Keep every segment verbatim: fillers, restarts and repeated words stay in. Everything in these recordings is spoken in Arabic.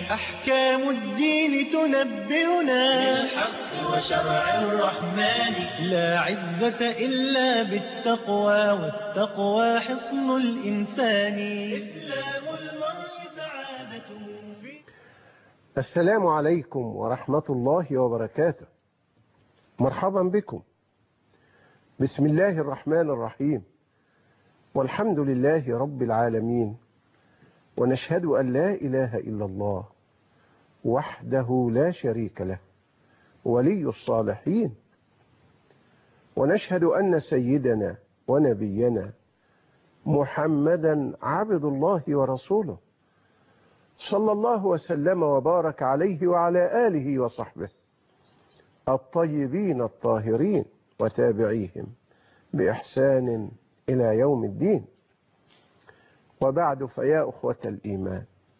أحكام الدين تنبئنا بالحق وشرع الرحمن. لا عزة إلا بالتقوى، والتقوى حصن الإنسان. إسلام المرء سعادته في. السلام عليكم ورحمة الله وبركاته. مرحبا بكم. بسم الله الرحمن الرحيم، والحمد لله رب العالمين، ونشهد أن لا إله إلا الله وحده لا شريك له ولي الصالحين، ونشهد أن سيدنا ونبينا محمدا عبد الله ورسوله، صلى الله وسلم وبارك عليه وعلى آله وصحبه الطيبين الطاهرين وتابعيهم بإحسان إلى يوم الدين. وبعد، فيا أخوة الإيمان،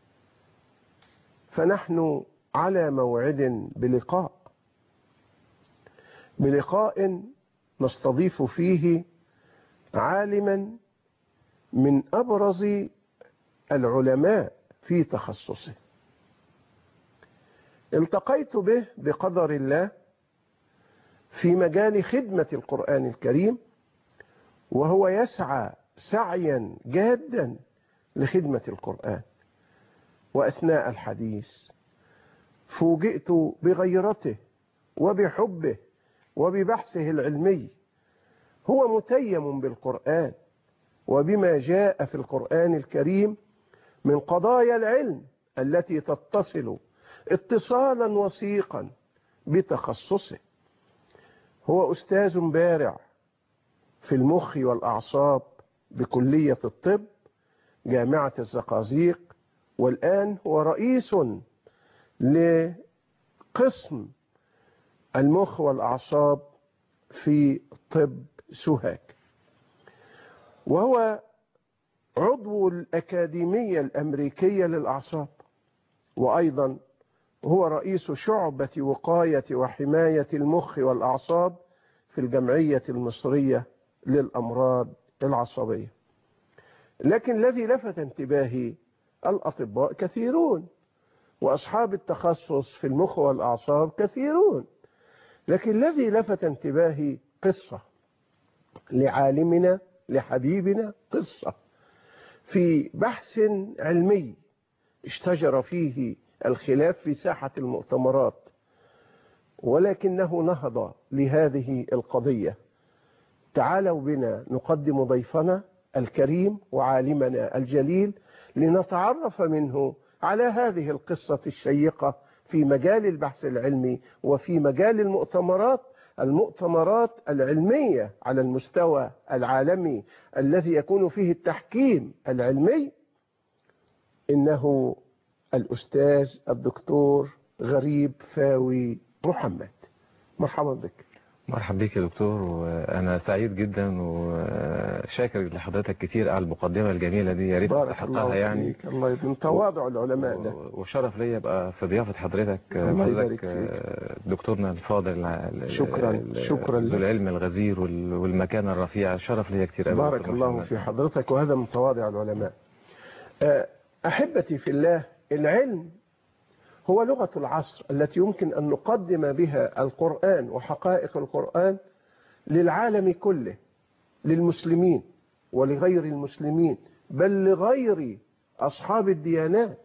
فنحن على موعد بلقاء بلقاء نستضيف فيه عالما من أبرز العلماء في تخصصه. التقيت به بقدر الله في مجال خدمة القرآن الكريم، وهو يسعى سعيا جادا لخدمة القرآن. وأثناء الحديث فوجئت بغيرته وبحبه وببحثه العلمي. هو متيم بالقرآن وبما جاء في القرآن الكريم من قضايا العلم التي تتصل اتصالا وثيقا بتخصصه. هو أستاذ بارع في المخ والأعصاب بكلية الطب جامعة الزقازيق، والآن هو رئيس لقسم المخ والأعصاب في طب سوهاج، وهو عضو الأكاديمية الأمريكية للأعصاب، وأيضا هو رئيس شعبة وقاية وحماية المخ والأعصاب في الجمعية المصرية للأمراض العصبية. لكن الذي لفت انتباهي، الأطباء كثيرون وأصحاب التخصص في المخ والأعصاب كثيرون، لكن الذي لفت انتباهي قصة لعالمنا لحبيبنا، قصة في بحث علمي اشتجر فيه الخلاف في ساحة المؤتمرات، ولكنه نهض لهذه القضية. تعالوا بنا نقدم ضيفنا الكريم وعالمنا الجليل لنتعرف منه على هذه القصة الشيقة في مجال البحث العلمي وفي مجال المؤتمرات المؤتمرات العلمية على المستوى العالمي الذي يكون فيه التحكيم العلمي. إنه الأستاذ الدكتور غريب فاوي محمد. مرحبا بك. مرحبا بك يا دكتور، وأنا سعيد جدا وشاكر لحضرتك كتير على المقدمة الجميلة دي، يا ريت تحققها يعني. الله يبارك من تواضع العلماء ده، وشرف ليا ابقى في ضيافة حضرتك. حضرتك دكتورنا الفاضل، شكرا شكرا ذو العلم الغزير والمكانة الرفيعة، شرف ليا كتير. بارك الله في حضرتك، وهذا من تواضع العلماء. أحبتي في الله، العلم هو لغة العصر التي يمكن أن نقدم بها القرآن وحقائق القرآن للعالم كله، للمسلمين ولغير المسلمين، بل لغير أصحاب الديانات،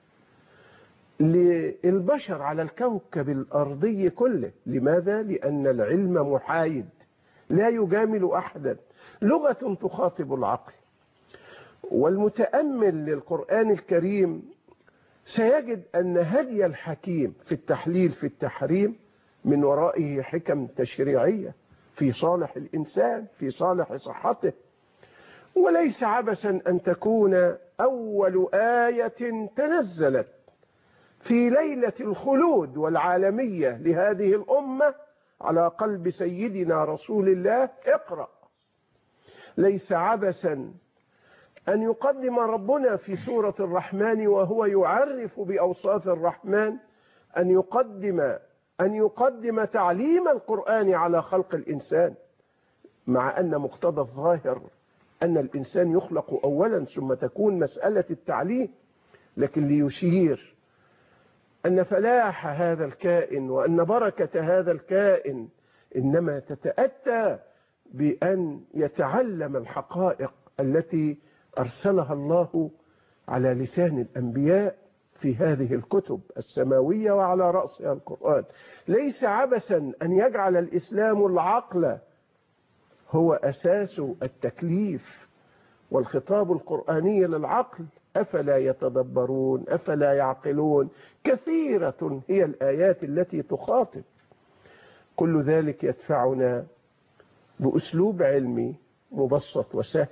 للبشر على الكوكب الأرضي كله. لماذا؟ لأن العلم محايد لا يجامل أحدا، لغة تخاطب العقل. والمتأمل للقرآن الكريم سيجد أن هدي الحكيم في التحليل في التحريم من ورائه حكم تشريعية في صالح الإنسان، في صالح صحته. وليس عبثا أن تكون أول آية تنزلت في ليلة الخلود والعالمية لهذه الأمة على قلب سيدنا رسول الله: اقرأ. ليس عبثا أن يقدم ربنا في سورة الرحمن وهو يعرف بأوصاف الرحمن أن يقدم أن يقدم تعليم القرآن على خلق الإنسان، مع أن مقتضى الظاهر أن الإنسان يخلق أولا ثم تكون مسألة التعليم، لكن ليشير أن فلاح هذا الكائن وأن بركة هذا الكائن إنما تتأتى بأن يتعلم الحقائق التي أرسلها الله على لسان الأنبياء في هذه الكتب السماوية وعلى رأسها القرآن. ليس عبثا أن يجعل الإسلام العقل هو أساس التكليف والخطاب القرآني للعقل. أفلا يتدبرون أفلا يعقلون؟ كثيرة هي الآيات التي تخاطب. كل ذلك يدفعنا بأسلوب علمي مبسط وسهل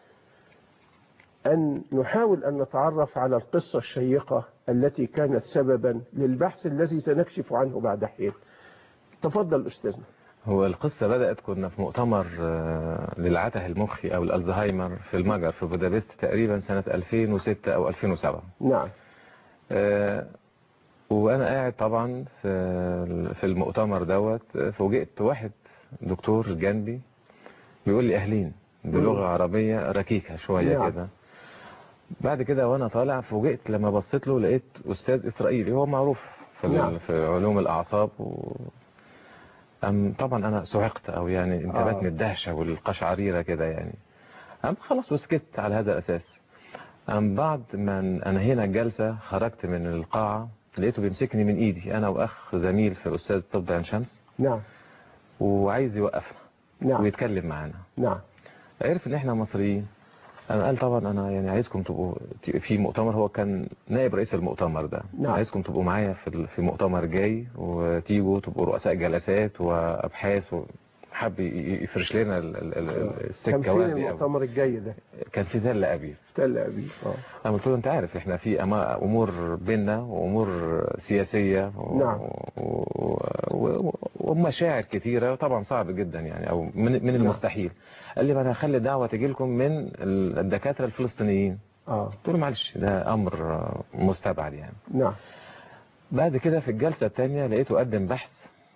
أن نحاول أن نتعرف على القصة الشيقة التي كانت سببا للبحث الذي سنكشف عنه بعد حين. تفضل أستاذنا. هو القصة بدأت كنا في مؤتمر للعته المخي أو الألزهايمر في المجر في بودابست تقريبا سنة ألفين وستة أو ألفين وسبعة. نعم. أه وأنا قاعد طبعا في في المؤتمر دوت، فوجئت واحد دكتور جنبي بيقول لي أهلين بلغة عربية ركيكة شوية. نعم. كده بعد كده وأنا طالع فوجئت لما بصيت له لقيت أستاذ إسرائيلي هو معروف في, نعم. في علوم الأعصاب و... أم طبعا أنا صعقت أو يعني انتبهت من الدهشة والقشعريرة كده يعني. أم خلاص وسكت على هذا الأساس. أم بعد ما أنهينا الجلسة خرجت من القاعة لقيته بيمسكني من إيدي أنا وأخ زميل في أستاذ طب عين شمس. نعم. وعايز يوقفنا. نعم. ويتكلم معانا. نعم. عرف إن إحنا مصريين. أنا قال طبعا أنا يعني عايزكم تبقوا في مؤتمر، هو كان نائب رئيس المؤتمر ده. نعم. عايزكم تبقوا معايا في في مؤتمر جاي وتيجوا تبقوا رؤساء جلسات وأبحاث، وحب يفرش لنا السكة. كان فين المؤتمر الجاي ده؟ كان في تل أبيب. تل أبيب. اه أنا قلت له أنت عارف إحنا في أمور بيننا وأمور سياسية و... نعم. و... و... ومشاعر كثيرة طبعا صعب جدا يعني أو من, من المستحيل. نعم. قال لي ما أنا هخلي الدعوة تجي لكم من الدكاترة الفلسطينيين. اه قلت له معلش ده أمر مستبعد يعني. نعم. بعد كده في الجلسة الثانية لقيته قدم بحث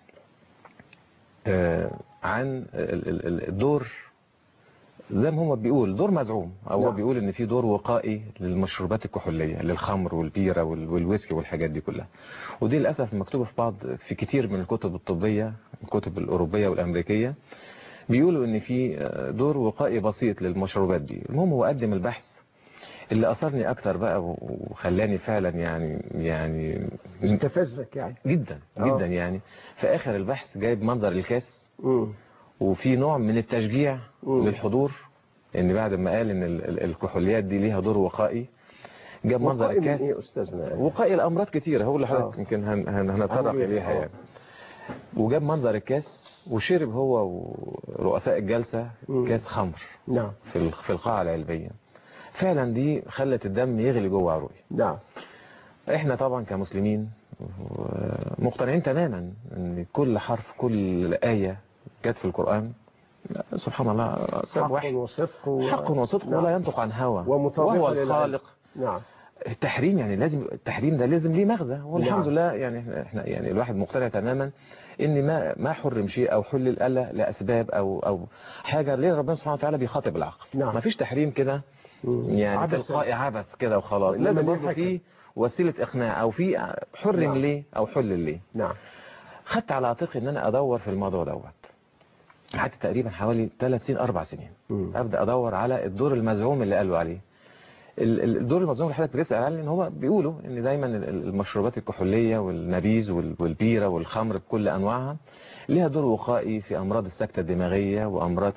آه عن الدور زي ما هو بيقول دور مزعوم او هو بيقول ان في دور وقائي للمشروبات الكحوليه للخمر والبيره والويسكي والحاجات دي كلها. ودي للاسف مكتوبه في بعض في كتير من الكتب الطبيه الكتب الاوروبيه والامريكيه بيقولوا ان في دور وقائي بسيط للمشروبات دي. المهم هو قدم البحث اللي اثرني اكتر بقى وخلاني فعلا يعني يعني استفزك يعني جدا جدا. أوه. يعني في اخر البحث جايب منظر الكاس م. وفي نوع من التشجيع م. للحضور ان بعد ما قال ان الكحوليات دي ليها دور وقائي جاب منظر الكاس. ايه استاذنا؟ وقائي الامراض كتيره هو اللي حضرتك يمكن هنتطرق اليها يعني. وجاب منظر الكاس وشرب هو ورؤساء الجلسه م. كاس خمر. نعم. في في القاعه العلميه. فعلا دي خلت الدم يغلي جوه عروقي. نعم. احنا طبعا كمسلمين مقتنعين تماما ان كل حرف كل آية جت في القرآن سبحان الله حق وصدق و... حق وصدق. نعم. ولا ينطق عن هوى وهو الخالق. نعم. التحريم يعني لازم التحريم ده لازم ليه مغزى والحمد نعم. لله يعني احنا يعني الواحد مقتنع تماما ان ما ما حرم شيء او حلل الا لاسباب او او حاجه ليه ربنا سبحانه وتعالى بيخاطب العقل. نعم. ما فيش تحريم كده يعني تلقائي عبث كده وخلاص. لازم برضه في وسيله اقناع او في حرم. نعم. ليه او حلل ليه. نعم. خدت على عاتقي ان انا ادور في الموضوع دوت قعدت تقريبا حوالي ثلاث سنين اربع سنين. م. ابدا ادور على الدور المزعوم اللي قالوا عليه. الدور المزعوم اللي حضرتك بتسال عليه ان هو بيقولوا ان دايما المشروبات الكحوليه والنبيذ والبيره والخمر بكل انواعها ليها دور وقائي في امراض السكته الدماغيه وامراض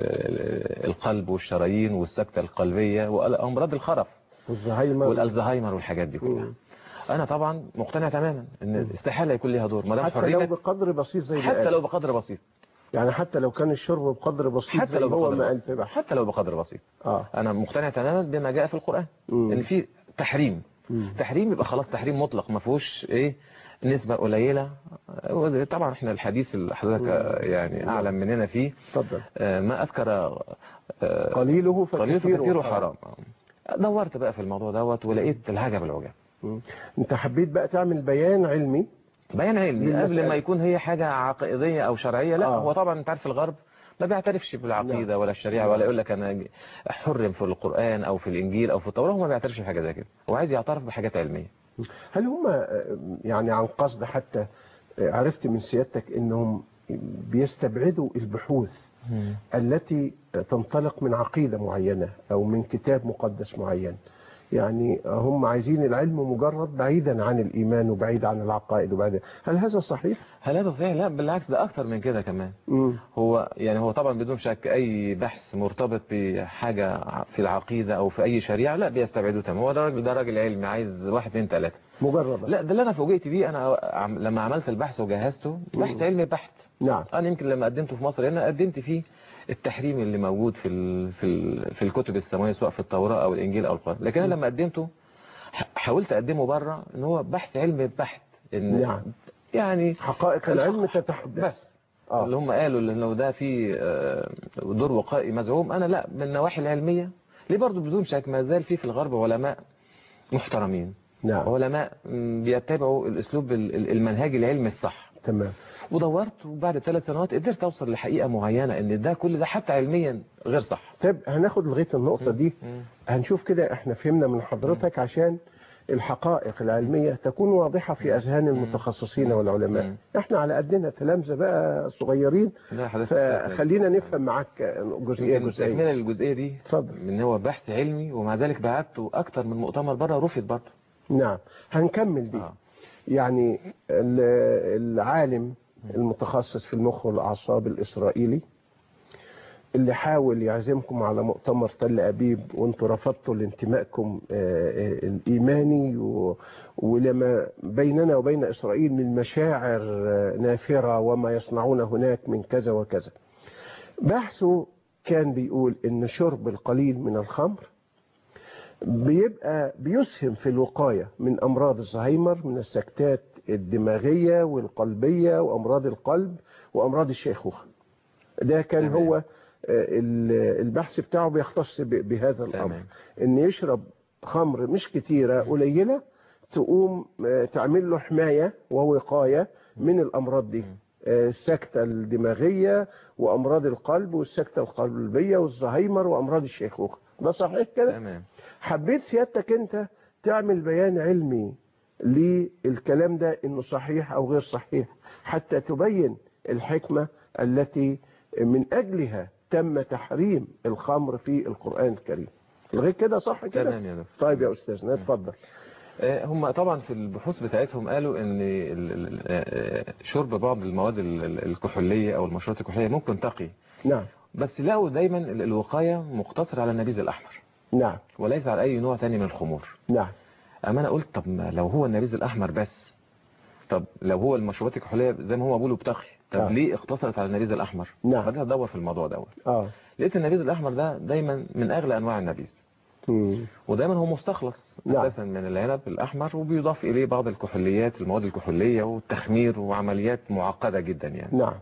القلب والشرايين والسكته القلبيه وامراض الخرف والزهايمر والالزهايمر والحاجات دي كلها. م. انا طبعا مقتنع تماما ان استحاله يكون ليها دور ما دام حتى لو بقدر بسيط زي حتى لو بقدر بسيط يعني حتى لو كان الشرب بقدر بسيط حتى لو هو ما قال بقدر حتى لو بقدر بسيط. آه. انا مقتنع تماما بما جاء في القرآن م. ان في تحريم. م. تحريم يبقى خلاص تحريم مطلق ما فيهوش ايه نسبة قليلة. طبعا احنا الحديث اللي حضرتك يعني اعلم مننا فيه. اتفضل. ما اذكر قليله فكثيره حرام. دورت بقى في الموضوع دوت ولقيت العجب العجاب. انت حبيت بقى تعمل بيان علمي بيان علمي قبل ما يكون هي حاجة عقائدية او شرعية. لا. آه. هو طبعا انت عارف الغرب ما بيعترفش بالعقيدة. لا. ولا الشريعة. لا. ولا يقول لك انا حرم في القرآن او في الانجيل او في التوراة. هو ما بيعترفش بحاجة زي كده. هو عايز يعترف بحاجات علمية. هل هم يعني عن قصد حتى عرفت من سيادتك انهم بيستبعدوا البحوث مم. التي تنطلق من عقيدة معينة او من كتاب مقدس معين؟ يعني هم عايزين العلم مجرد بعيدا عن الإيمان وبعيد عن العقائد وبعيد. هل هذا صحيح؟ هل هذا صحيح؟ لا بالعكس، ده أكثر من كده كمان. مم. هو يعني هو طبعا بدون شك أي بحث مرتبط بحاجة في العقيدة أو في أي شريعة لا بيستبعدوه تماما. هو ده راجل ده راجل علمي عايز واحد اثنين ثلاثة مجرد. لا، ده اللي أنا فوجئت بيه أنا عم لما عملت البحث وجهزته. بحث مم. علمي بحت. نعم. أنا يمكن لما قدمته في مصر هنا قدمت فيه التحريم اللي موجود في ال في ال في الكتب السماوية سواء في التوراة أو الإنجيل أو القرآن. لكن أنا لما قدمته حاولت أقدمه بره إن هو بحث علمي بحت. إن نعم. يعني حقائق العلم تتحدث. بس آه. اللي هم قالوا ان لو ده في دور وقائي مزعوم، انا لا، من النواحي العلميه ليه برضو بدون شك ما زال في في الغرب علماء محترمين. نعم. علماء بيتبعوا الاسلوب المنهجي العلمي الصح. تمام. ودورت وبعد ثلاث سنوات قدرت اوصل لحقيقه معينه ان ده كل ده حتى علميا غير صح. طيب هناخد لغايه النقطه دي. مم. هنشوف كده احنا فهمنا من حضرتك عشان الحقائق العلمية تكون واضحة في أذهان المتخصصين والعلماء. احنا على قدنا تلامذة بقى صغيرين، فخلينا نفهم معاك جزئية جزئية. من الجزئية دي اتفضل. من هو بحث علمي ومع ذلك بعته أكتر من مؤتمر بره رفض برضه. نعم هنكمل دي. آه. يعني العالم المتخصص في المخ والأعصاب الإسرائيلي اللي حاول يعزمكم على مؤتمر تل أبيب وانتوا رفضتوا لانتمائكم الإيماني، ولما بيننا وبين إسرائيل من مشاعر نافرة وما يصنعون هناك من كذا وكذا. بحثه كان بيقول إن شرب القليل من الخمر بيبقى بيسهم في الوقاية من أمراض الزهايمر، من السكتات الدماغية والقلبية وأمراض القلب وأمراض الشيخوخة. ده كان تمام. هو البحث بتاعه بيختص بهذا الأمر. تمام. إن يشرب خمر مش كتيرة قليلة تقوم تعمل له حماية ووقاية من الأمراض دي، السكتة الدماغية وأمراض القلب والسكتة القلبية والزهايمر وأمراض الشيخوخة. ده صحيح كده؟ تمام. حبيت سيادتك أنت تعمل بيان علمي للكلام ده إنه صحيح أو غير صحيح حتى تبين الحكمة التي من أجلها تم تحريم الخمر في القرآن الكريم. غير كده صح كده؟ تمام يا دكتور. طيب يا أستاذنا اتفضل. هم طبعا في البحوث بتاعتهم قالوا ان شرب بعض المواد الكحولية او المشروبات الكحولية ممكن تقي. نعم. بس لقوا دايما الوقاية مقتصرة على النبيذ الأحمر. نعم. وليس على أي نوع تاني من الخمور. نعم. أما أنا قلت طب لو هو النبيذ الأحمر بس، طب لو هو المشروبات الكحولية زي ما هو بيقولوا بتقي، طب آه. ليه اقتصرت على النبيذ الأحمر؟ نعم. بدأت أدور في الموضوع دوت. اه لقيت النبيذ الأحمر ده دايما من أغلى أنواع النبيذ. مم. ودايما هو مستخلص نعم. أساسا من العنب الأحمر، وبيضاف إليه بعض الكحوليات، المواد الكحولية والتخمير وعمليات معقدة جدا يعني. نعم.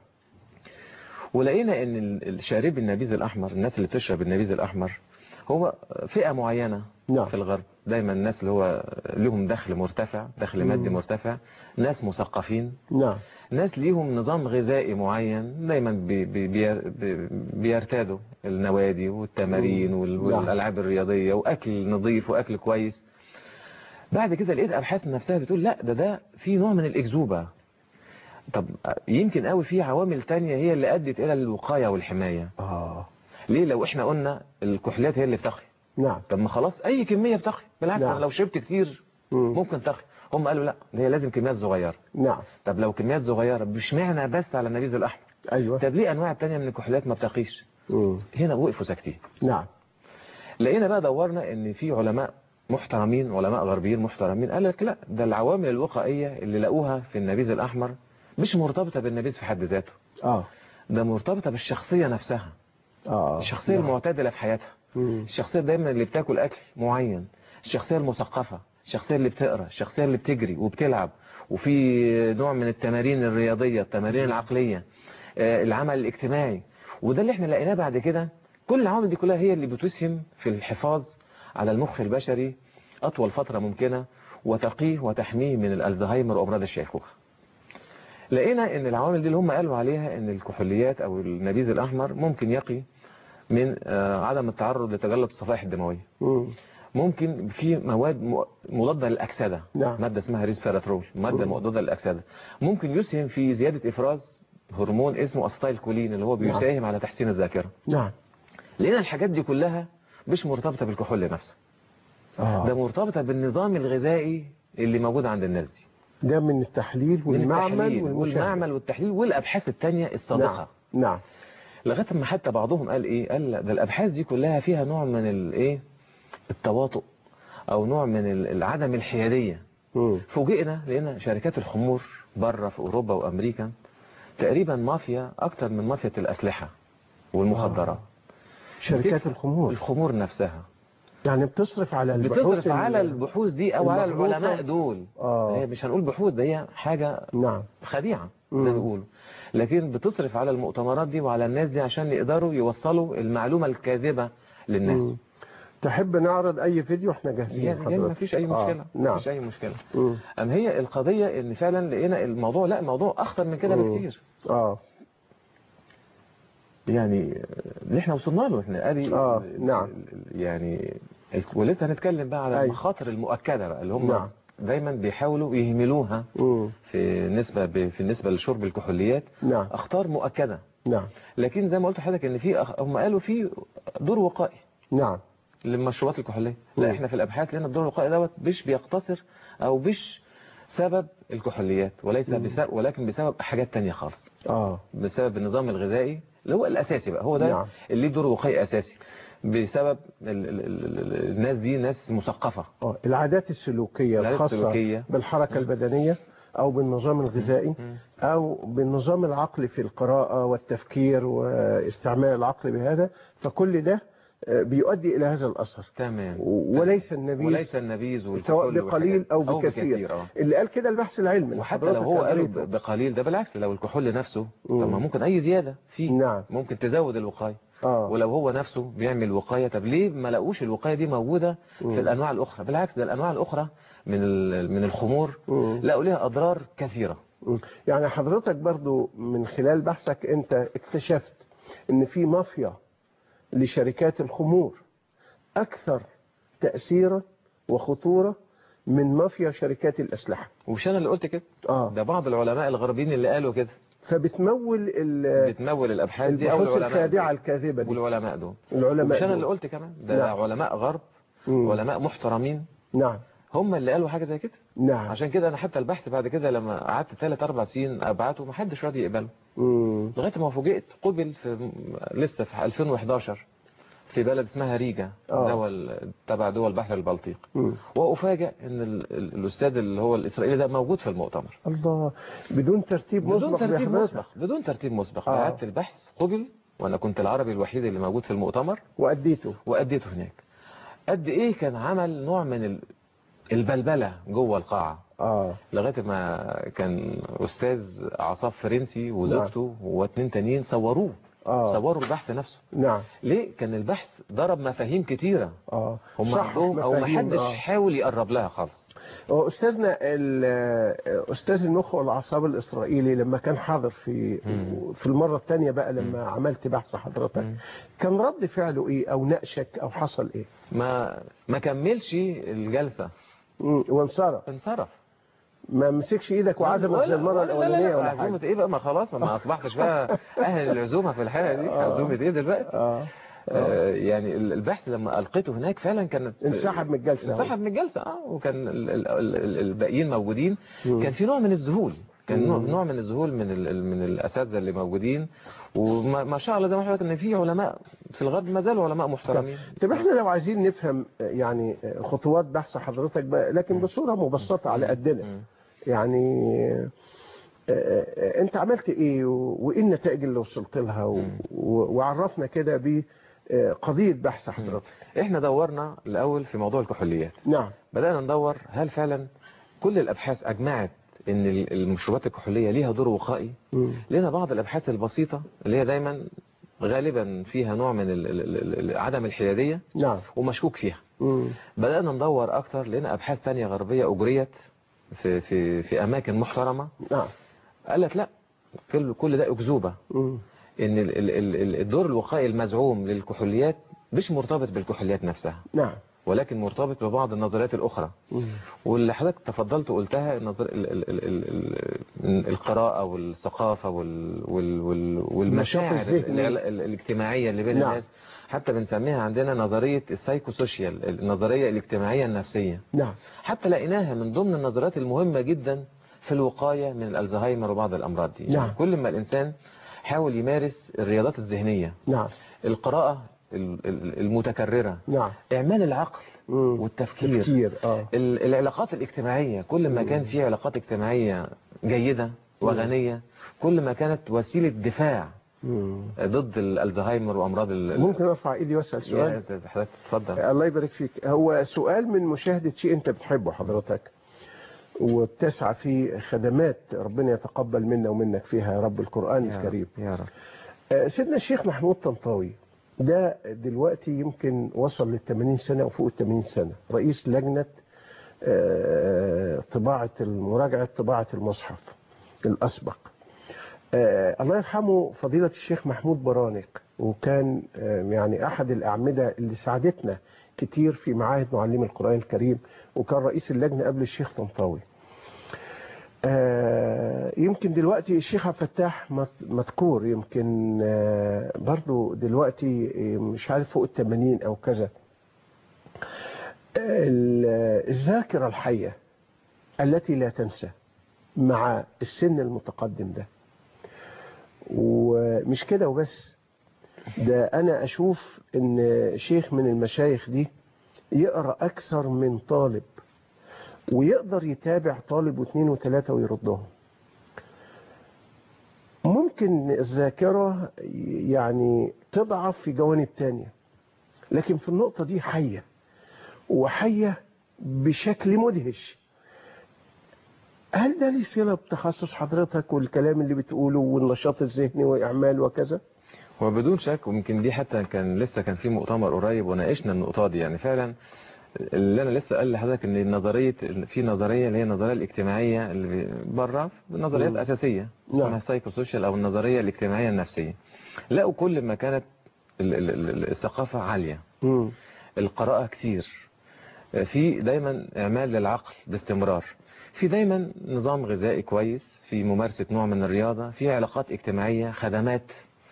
ولقينا ان الشارب النبيذ الأحمر، الناس اللي بتشرب النبيذ الأحمر هو فئة معينة. نعم. في الغرب دايما الناس اللي هو لهم دخل مرتفع، دخل مادي مرتفع، ناس مثقفين. نعم. ناس ليهم نظام غذائي معين، دايما بي بي بي بيرتادوا النوادي والتمارين والألعاب الرياضية وأكل نظيف وأكل كويس. بعد كده لقيت أبحاث نفسها بتقول لا، ده ده في نوع من الإكذوبة. طب يمكن قوي في عوامل تانية هي اللي أدت إلى الوقاية والحماية. آه. ليه؟ لو إحنا قلنا الكحولات هي اللي بتقي. نعم. طب ما خلاص أي كمية بتقي، بالعكس. نعم. أنا لو شربت كتير مم. ممكن تقي. هم قالوا لا، هي لازم كميات صغيرة. نعم. طب لو كميات صغيرة مش معنى بس على النبيذ الأحمر. أيوة. طب ليه أنواع تانية من الكحولات ما بتقيش؟ مم. هنا وقفوا ساكتين. نعم. لقينا بقى دورنا ان في علماء محترمين، علماء غربيين محترمين، قال لك لا، ده العوامل الوقائية اللي لقوها في النبيذ الأحمر مش مرتبطة بالنبيذ في حد ذاته. اه ده مرتبطة بالشخصية نفسها. اه الشخصية نعم. المعتدلة في حياتها. مم. الشخصية دايما اللي بتاكل أكل معين، الشخصية المثقفة، الشخصية اللي بتقرأ، الشخصية اللي بتجري وبتلعب، وفي نوع من التمارين الرياضية، التمارين العقلية، آه العمل الاجتماعي. وده اللي احنا لقيناه بعد كده. كل العوامل دي كلها هي اللي بتسهم في الحفاظ على المخ البشري أطول فترة ممكنة، وتقيه وتحميه من الألزهايمر وأمراض الشيخوخة. لقينا ان العوامل دي اللي هم قالوا عليها ان الكحوليات او النبيذ الأحمر ممكن يقي من عدم التعرض لتجلط الصفائح الدموية. ممكن في مواد م- مضادة للأكسدة. نعم. مادة اسمها ريسبيراترول، مادة مم. مضادة للأكسدة. ممكن يسهم في زيادة إفراز هرمون اسمه أسيتايل كولين اللي هو بيساهم على تحسين الذاكرة. نعم. لأن الحاجات دي كلها مش مرتبطة بالكحول نفسه. آه. ده مرتبطة بالنظام الغذائي اللي موجود عند الناس دي. ده من التحليل من والمعمل التحليل والمشاهدة. والمعمل والتحليل والأبحاث التانية الصادقة. نعم. نعم. لغاية ما حتى بعضهم قال ايه، قال لا، ده الابحاث دي كلها فيها نوع من الايه التواطؤ او نوع من ال- عدم الحيادية. مم. فوجئنا لقينا شركات الخمور بره في اوروبا وامريكا تقريبا مافيا اكتر من مافيا الاسلحة والمخدرات. شركات بتدفع الخمور الخمور نفسها يعني بتصرف على البحوث بتصرف ال- على البحوث دي او على المخلوطة. العلماء دول. آه. هي مش هنقول بحوث، ده هي حاجة نعم. خديعة زي مم. ما بيقولوا، لكن بتصرف على المؤتمرات دي وعلى الناس دي عشان يقدروا يوصلوا المعلومة الكاذبة للناس. مم. تحب نعرض اي فيديو؟ احنا جاهزين يعني يعني ما فيش اي مشكلة. آه. ما نعم. فيش اي مشكلة. مم. ام هي القضية ان فعلا لقينا الموضوع لا موضوع اخطر من كده مم. بكتير. اه يعني اللي احنا وصلنا له احنا ادي آه. نعم. يعني ولسه هنتكلم بقى على أي. المخاطر المؤكدة بقى اللي هم نعم. دايما بيحاولوا يهملوها مم. في نسبة في النسبة لشرب الكحوليات. نعم. اخطار مؤكدة. نعم. لكن زي ما قلت لحضرتك ان في أخ... هم قالوا في دور وقائي نعم. للمشروبات الكحوليه. لا مم. احنا في الابحاث لقينا الدور الوقائي دوت مش بيقتصر او مش سبب الكحوليات وليس مم. بسبب ولكن بسبب حاجات تانية خالص. اه بسبب النظام الغذائي اللي هو الاساسي بقى هو ده. نعم. اللي ليه دور وقائي اساسي بسبب ال... ال... ال... ال... الناس دي ناس مثقفه. اه العادات السلوكية العادات الخاصة السلوكية. بالحركة مم. البدنية او بالنظام الغذائي مم. او بالنظام العقلي في القراءة والتفكير واستعمال العقل بهذا، فكل ده آه، بيؤدي الى هذا الاثر. تمام. وليس النبيذ وليس النبيذ والكحول سواء بقليل والحاجات- او أو بكثير, بكثير آه. اللي قال كده البحث العلمي وحتى حضرتك لو هو قالوا قريته. ب- بقليل ده بالعكس لو الكحول نفسه مم. طب ما ممكن اي زيادة فيه نعم. ممكن تزود الوقاية. اه ولو هو نفسه بيعمل وقاية طب ليه ما لقوش الوقاية دي موجودة مم. في الانواع الاخرى؟ بالعكس ده الانواع الاخرى من ال- من الخمور مم. لقوا ليها اضرار كثيرة. مم. يعني حضرتك برضو من خلال بحثك انت اكتشفت ان في مافيا لشركات الخمور اكثر تأثيرا وخطورة من مافيا شركات الاسلحة. ومش انا اللي قلت كده. اه ده بعض العلماء الغربيين اللي قالوا كده. فبتمول ال- بتمول الابحاث دي او البحوث العلماء الخادعة دول. الكاذبة دي. والعلماء دول العلماء مش انا اللي دول. قلت كمان ده نعم. علماء غرب. مم. علماء محترمين نعم. هم اللي قالوا حاجة زي كده. نعم. عشان كده انا حتى البحث بعد كده لما قعدت ثلاث اربع سنين ابعته ما حدش راضي يقبله مم. لغايه ما فوجئت قبل في لسه في ألفين وحداشر في بلد اسمها ريجا آه. دول تبع دول بحر البلطيق. مم. وافاجئ ان ال- ال- الاستاذ اللي هو الاسرائيلي ده موجود في المؤتمر الله، بدون ترتيب بدون مسبق ترتيب بحضرتك. مسبق بدون ترتيب مسبق آه. بعت البحث قبل وانا كنت العربي الوحيد اللي موجود في المؤتمر وأديته. واديته هناك. قد ايه كان عمل نوع من ال- البلبله جوه القاعه اه لغايه ما كان استاذ اعصاب فرنسي وزوجته واثنين تانيين صوروه. اه صوروا البحث نفسه. نعم. ليه؟ كان البحث ضرب مفاهيم كتيره اه هم صح، عندهم او ما مفاهيم، حدش آه. حاول يقرب لها خالص. هو أستاذنا ال- أستاذ المخ والأعصاب الإسرائيلي لما كان حاضر في مم. في المرة الثانية بقى لما مم. عملت بحث حضرتك، مم. كان رد فعله إيه أو ناقشك أو حصل إيه؟ ما ما كملش الجلسه مم. وانصرف، انصرف. ما مسكش إيدك وعزمك زي المرة لا لا الأولانية لا ولا عزومة حاجة. ايه بقى؟ ما خلاص ما اصبحتش بقى اهل العزومه في الحاله دي. آه. عزومه ايه دلوقتي؟ اه آه يعني البحث لما القيته هناك فعلا كانت انسحب من الجلسة. انسحب من الجلسه اه وكان ال- ال- ال- الباقيين موجودين. مم. كان في نوع من الذهول كان نوع, مم. نوع من الذهول من ال- من الاساتذه اللي موجودين. وما ما شاء الله زي ما حضرتك ان في علماء في الغرب ما زالوا علماء محترمين. طب احنا لو عايزين نفهم يعني خطوات بحث حضرتك بقى لكن بصورة مبسطة على قدنا، مم. يعني آه، آه، انت عملت ايه و- وايه النتائج اللي وصلت لها و- مم. و- وعرفنا كده بقضية بحث حضرتك. احنا دورنا الاول في موضوع الكحوليات. نعم. بدأنا ندور هل فعلا كل الأبحاث أجمعت أن ال- المشروبات الكحولية ليها دور وقائي. مم. لنا بعض الأبحاث البسيطة اللي هي دايما غالبا فيها نوع من ال- ال- ال- ال- عدم الحيادية نعم. ومشكوك فيها. مم. بدأنا ندور أكتر لنا أبحاث تانية غربية أجريت في, في, في أماكن محترمة. نعم. قالت لا كل كل ده أكذوبة. مم. أن ال- ال- ال- الدور الوقائي المزعوم للكحوليات مش مرتبط بالكحوليات نفسها. نعم. ولكن مرتبط ببعض النظريات الأخرى. واللي حضرتك تفضلت وقلتها النظر ال ال ال ال ال القراءة والثقافة وال وال وال والمشاعر الاجتماعية اللي بين نعم. الناس، حتى بنسميها عندنا نظرية السايكوسوشيال، النظرية الاجتماعية النفسية. نعم. حتى لقيناها من ضمن النظريات المهمة جدا في الوقاية من الألزهايمر وبعض الأمراض دي. نعم. يعني كل ما الإنسان حاول يمارس الرياضات الذهنية، نعم. القراءة المتكررة، نعم. إعمال العقل مم. والتفكير، تفكير. آه. العلاقات الاجتماعية، كل ما كان في علاقات اجتماعية جيدة وغنية كل ما كانت وسيلة دفاع مم. ضد الألزهايمر وأمراض ال... ممكن أرفع إيدي وأسأل سؤال؟ حضرتك اتفضل. الله يبارك فيك. هو سؤال من مشاهدة شيء أنت بتحبه حضرتك وبتسعى في خدمات ربنا يتقبل منا ومنك فيها يا رب، القرآن يا الكريم. رب. يا رب. سيدنا الشيخ محمود طنطاوي ده دلوقتي يمكن وصل للثمانين سنة وفوق الثمانين سنة، رئيس لجنة طباعة المراجعة طباعة المصحف الأسبق. الله يرحمه فضيلة الشيخ محمود برانق، وكان يعني أحد الأعمدة اللي ساعدتنا كتير في معاهد معلمي القرآن الكريم، وكان رئيس اللجنة قبل الشيخ طنطاوي. آه يمكن دلوقتي الشيخ عبد الفتاح مذكور، يمكن آه برضو دلوقتي مش عارف فوق الثمانين او كذا. الذاكرة الحية التي لا تنسى مع السن المتقدم ده، ومش كده وبس، ده انا اشوف ان شيخ من المشايخ دي يقرأ اكثر من طالب، ويقدر يتابع طالب واثنين وثلاثة ويردهم. ممكن الذاكرة يعني تضعف في جوانب تانية، لكن في النقطة دي حية، وحية بشكل مدهش. هل ده ليه صلة بتخصص حضرتك والكلام اللي بتقوله والنشاط الذهني وإعمال وكذا؟ وبدون شك، ويمكن دي حتى كان لسه كان في مؤتمر قريب وناقشنا النقطة دي. يعني فعلا اللي انا لسه قال لحضرتك ان النظريه في نظريه اللي هي النظريه الاجتماعيه اللي بره نظريات اساسيه اسمها السايكوسوشيال او النظريه الاجتماعيه النفسيه. لقوا كل ما كانت الثقافه عاليه، م. القراءه كتير، في دايما اعمال للعقل باستمرار، في دايما نظام غذائي كويس، في ممارسه نوع من الرياضه، في علاقات اجتماعيه، خدمات